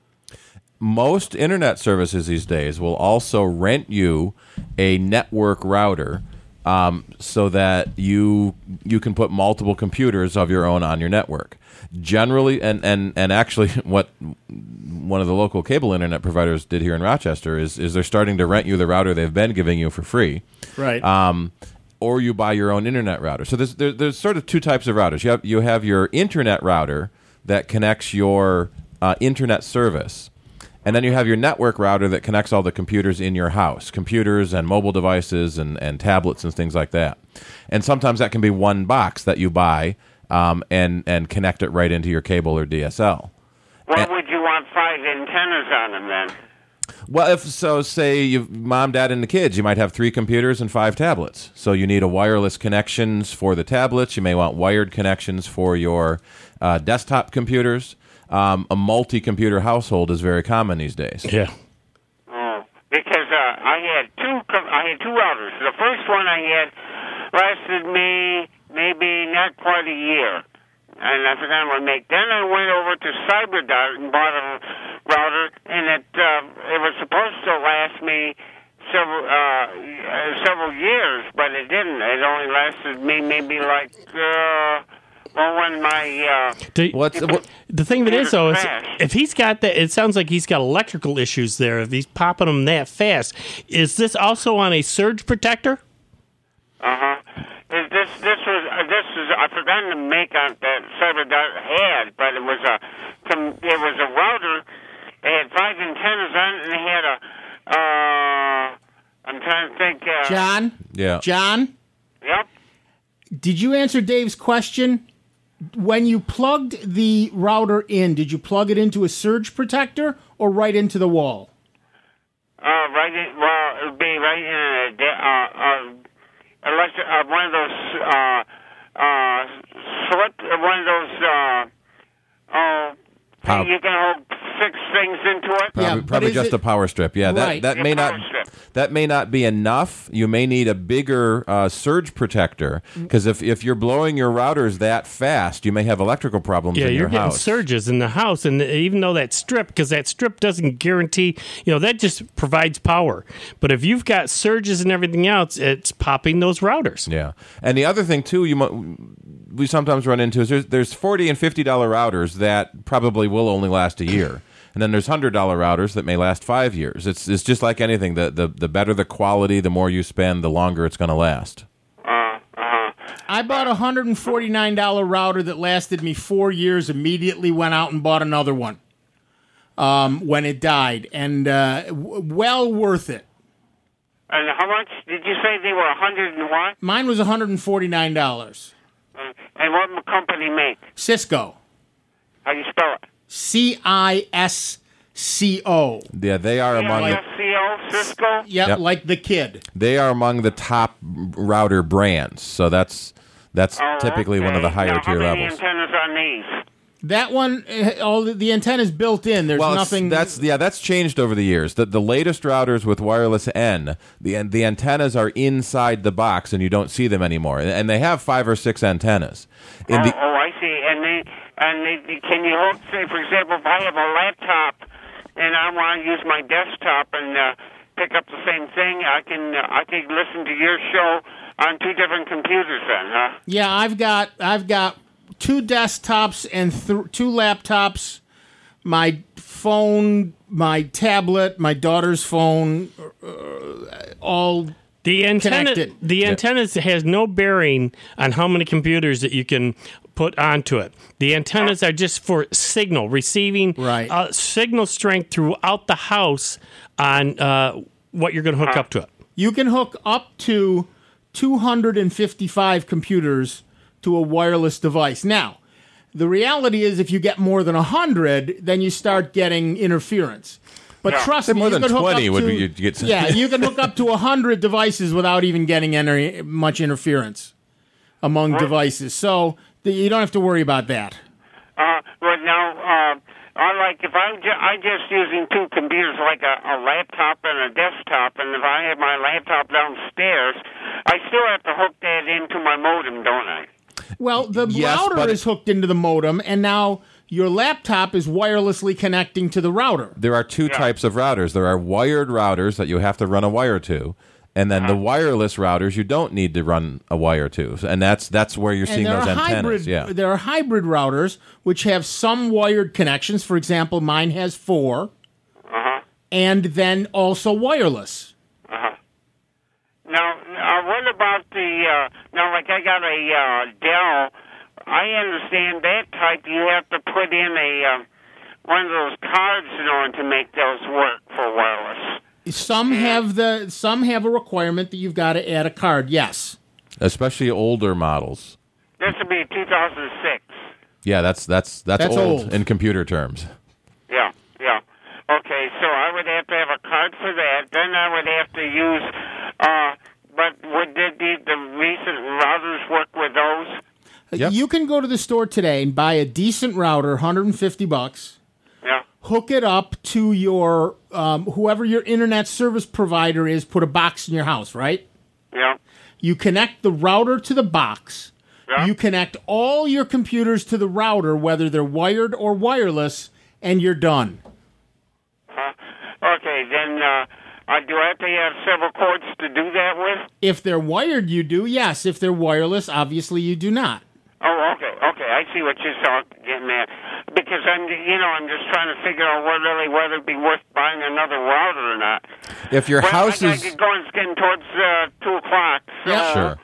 Most internet services these days will also rent you a network router, um, so that you you can put multiple computers of your own on your network. Generally, and, and, and actually, what one of the local cable internet providers did here in Rochester is is they're starting to rent you the router they've been giving you for free, right? Um, or you buy your own internet router. So there's there, there's sort of two types of routers. You have you have your internet router that connects your uh, internet service. And then you have your network router that connects all the computers in your house, computers and mobile devices and, and tablets and things like that. And sometimes that can be one box that you buy um, and, and connect it right into your cable or D S L. Why and, would you want five antennas on them then? Well, if so, say you've mom, dad, and the kids, you might have three computers and five tablets. So you need a wireless connections for the tablets. You may want wired connections for your uh, desktop computers. Um, a multi-computer household is very common these days. Yeah. Oh, because uh, I had two. Com- I had two routers. The first one I had lasted me maybe not quite a year, and I forgot what I make. Then I went over to CyberDot and bought a router, and it uh, it was supposed to last me several uh, several years, but it didn't. It only lasted me maybe like. Uh, Well, when my uh, Do, what's what, the thing that is though is crashed. if he's got that, it sounds like he's got electrical issues there. If he's popping them that fast, is this also on a surge protector? Uh huh. This this was uh, this is I forgot to make out that CyberDot had, but it was a it was a router. They had five antennas on it, and they had a. Uh, I'm trying to think. Uh, John. Yeah. John. Yep. Did you answer Dave's question? When you plugged the router in, did you plug it into a surge protector or right into the wall? Uh, right in, well, it would be right in a, uh, uh, electric, uh, one of those, uh, uh, slip, one of those, uh, uh, Pow- you can hold six things into it. Probably, Yeah, but probably is just it- a power strip. Yeah, that Right. that Yeah, may power not strip. that may not be enough. You may need a bigger uh, surge protector because if, if you're blowing your routers that fast, you may have electrical problems Yeah, in you're your getting house. surges in the house, and even though that strip, because that strip doesn't guarantee, you know, that just provides power. But if you've got surges and everything else, it's popping those routers. Yeah, and the other thing too, you mo- we sometimes run into is there's, there's forty and fifty dollar routers that probably will only last a year. And then there's one hundred dollar routers that may last five years. It's it's just like anything. The, the, the better the quality, the more you spend, the longer it's going to last. Uh, uh, I bought a one hundred forty-nine dollars router that lasted me four years, immediately went out and bought another one um, when it died, and uh, w- well worth it. and how much did you say they were? A hundred and what? Mine was one hundred forty-nine dollars. Uh, and what company make? Cisco. How do you spell it? C I S C O. Yeah, they are among the, C C O, Cisco? Yep, Yep. like the kid. they are among the top router brands. So that's that's Oh, typically one of the okay. higher now, tier how many levels. antennas on these? That one, eh, all the, the antenna's built in. There's Well, it's- nothing. that's yeah, that's changed over the years. The the latest routers with wireless N, the the antennas are inside the box and you don't see them anymore. And they have five or six antennas. In oh, the oh, I see. And they, and they, can you hook, say, for example, if I have a laptop and I want to use my desktop and uh, pick up the same thing. I can uh, I can listen to your show on two different computers then, huh? Yeah, I've got I've got two desktops and th- two laptops, my phone, my tablet, my daughter's phone, uh, all The antenna, connected. the antenna has no bearing on how many computers that you can put onto it. The antennas are just for signal, receiving Right. uh, signal strength throughout the house on uh, what you're going to hook up to it. You can hook up to two hundred fifty-five computers to a wireless device. Now, the reality is if you get more than one hundred, then you start getting interference. But Yeah. trust Say me, more you than can hook twenty up would to, be- you'd get some- yeah, you can hook up to one hundred devices without even getting any, much interference among devices. So the, you don't have to worry about that. Uh, but now, uh, I like if I'm ju- I just using two computers, like a, a laptop and a desktop, and if I have my laptop downstairs, I still have to hook that into my modem, don't I? Well, the Yes, router but- is hooked into the modem, and now your laptop is wirelessly connecting to the router. There are two Yeah. types of routers. There are wired routers that you have to run a wire to, and then Uh-huh. the wireless routers you don't need to run a wire to. And that's that's where you're seeing And there those are antennas. hybrid. Yeah. There are hybrid routers which have some wired connections. For example, mine has four, Uh-huh. and then also wireless. Uh-huh. Now, uh, what about the, uh, now, like I got a uh, Dell, I understand that type, you have to put in a, uh, one of those cards in order to make those work for wireless. Some have the some have a requirement that you've got to add a card. Yes. Especially older models. This would be two thousand six. Yeah, that's that's that's, That's old, old. in computer terms. Yeah, yeah. Okay, so I would have to have a card for that. Then I would have to use, uh, but would the, the, the recent routers work with those? Yep. You can go to the store today and buy a decent router, one hundred fifty bucks. Yeah. Hook it up to your um, whoever your internet service provider is. Put a box in your house, right? Yeah. You connect the router to the box. Yeah. You connect all your computers to the router, whether they're wired or wireless, and you're done. Huh? Okay, then uh, uh, do I have to have several cords to do that with? If they're wired, you do. Yes. If they're wireless, obviously you do not. Oh, okay, okay. I see what you're talk- getting at. Because I'm, you know, I'm just trying to figure out what really whether it'd be worth buying another router or not. If your well, house I, is I get going, it's getting towards uh, two o'clock. So, Yeah. sure.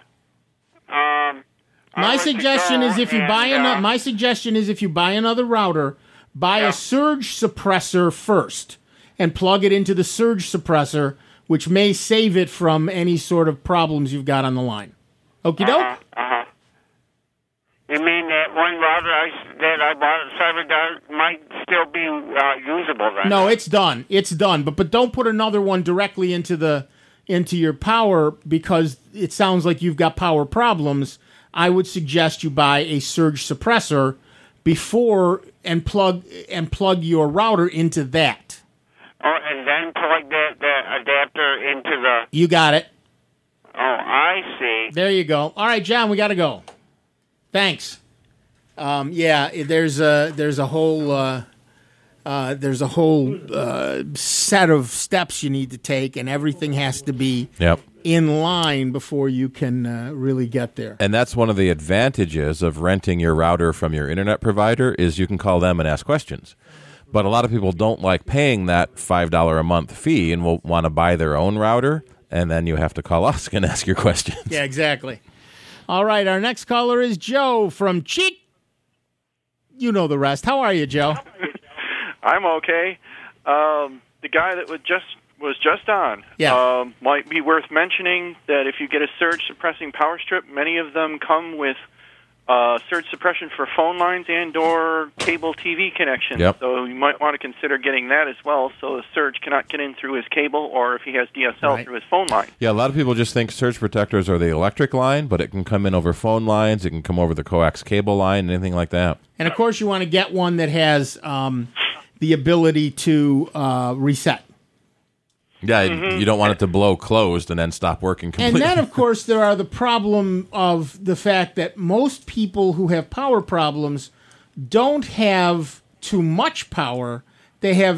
Um, I'll My let you suggestion go, is if you buy and, another. uh, My suggestion is if you buy another router, buy Yeah. a surge suppressor first and plug it into the surge suppressor, which may save it from any sort of problems you've got on the line. Okie doke. Uh-huh, uh-huh. You mean that one router I, s- that I bought at CyberDart might still be uh, usable then? No, it's done. It's done. But but don't put another one directly into the into your power because it sounds like you've got power problems. I would suggest you buy a surge suppressor before and plug and plug your router into that. Oh, and then plug that, that adapter into the... You got it. Oh, I see. There you go. All right, John, we got to go. Thanks. Um, yeah, there's a there's a whole uh, uh, there's a whole uh, set of steps you need to take, and everything has to be Yep. in line before you can uh, really get there. And that's one of the advantages of renting your router from your internet provider is you can call them and ask questions. But a lot of people don't like paying that five dollars a month fee and will want to buy their own router, and then you have to call us and ask your questions. Yeah, exactly. All right, our next caller is Joe from Cheek. You know the rest. How are you, Joe? I'm okay. Um, the guy that was just was just on Yeah. um, might be worth mentioning that if you get a surge suppressing power strip, many of them come with uh, surge suppression for phone lines and or cable T V connections. Yep. So you might want to consider getting that as well, so the surge cannot get in through his cable, or if he has D S L Right. through his phone line. Yeah, a lot of people just think surge protectors are the electric line, but it can come in over phone lines, it can come over the coax cable line, anything like that. And of course, you want to get one that has um, the ability to uh, reset. Yeah, you don't want it to blow closed and then stop working And completely. then, of course, there are the problem of the fact that most people who have power problems don't have too much power. They have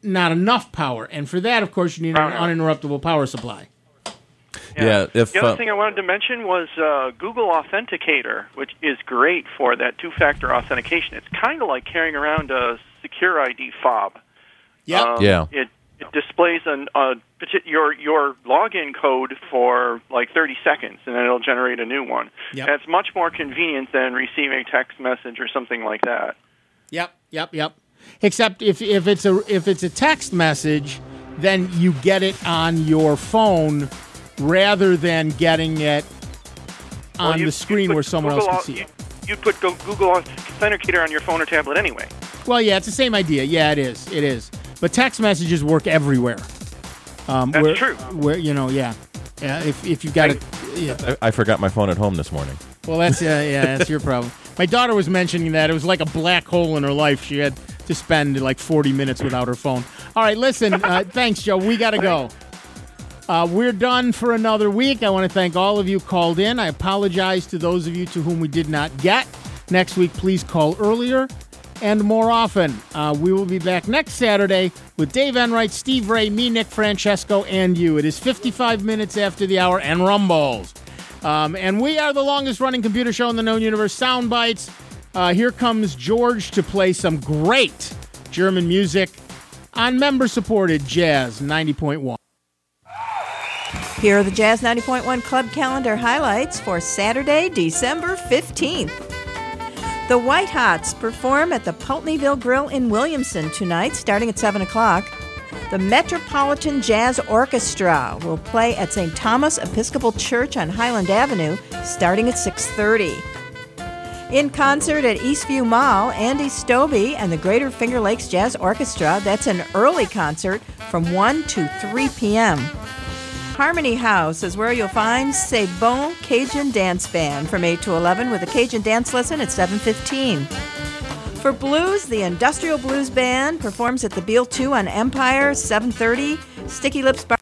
not enough power. And for that, of course, you need an uninterruptible power supply. Yeah. If the other uh, thing I wanted to mention was uh, Google Authenticator, which is great for that two-factor authentication. It's kind of like carrying around a secure I D fob. Yep. Um, Yeah. It it displays an uh, your your login code for like thirty seconds, and then it'll generate a new one. Yep. And it's much more convenient than receiving a text message or something like that. Yep, yep, yep. Except if, if it's a if it's a text message, then you get it on your phone rather than getting it on Well, you- the screen you where put someone Google else can Au- see it. You, you'd put Go- Google Authenticator on your phone or tablet anyway. Well, yeah, it's the same idea. Yeah, it is. It is. But text messages work everywhere. Um, That's where, true. Where you know, yeah, yeah. If if you've got it, yeah. I, I forgot my phone at home this morning. Well, that's uh, yeah, that's your problem. My daughter was mentioning that it was like a black hole in her life. She had to spend like forty minutes without her phone. All right, listen. Uh, thanks, Joe. We got to go. Uh, we're done for another week. I want to thank all of you called in. I apologize to those of you to whom we did not get. Next week, please call earlier and more often. Uh, we will be back next Saturday with Dave Enright, Steve Ray, me, Nick Francesco, and you. It is fifty-five minutes after the hour and rumbles. Um, and we are the longest-running computer show in the known universe, Sound Bites. Uh, here comes George to play some great German music on member-supported Jazz ninety point one. Here are the Jazz ninety point one Club Calendar highlights for Saturday, December fifteenth. The White Hots perform at the Pulteneyville Grill in Williamson tonight, starting at seven o'clock. The Metropolitan Jazz Orchestra will play at Saint Thomas Episcopal Church on Highland Avenue, starting at six thirty. In concert at Eastview Mall, Andy Stobie and the Greater Finger Lakes Jazz Orchestra. That's an early concert from one to three p.m. Harmony House is where you'll find C'est Bon Cajun Dance Band from eight to eleven with a Cajun dance lesson at seven fifteen. For blues, the Industrial Blues Band performs at the Beale two on Empire, seven thirty. Sticky Lips Bar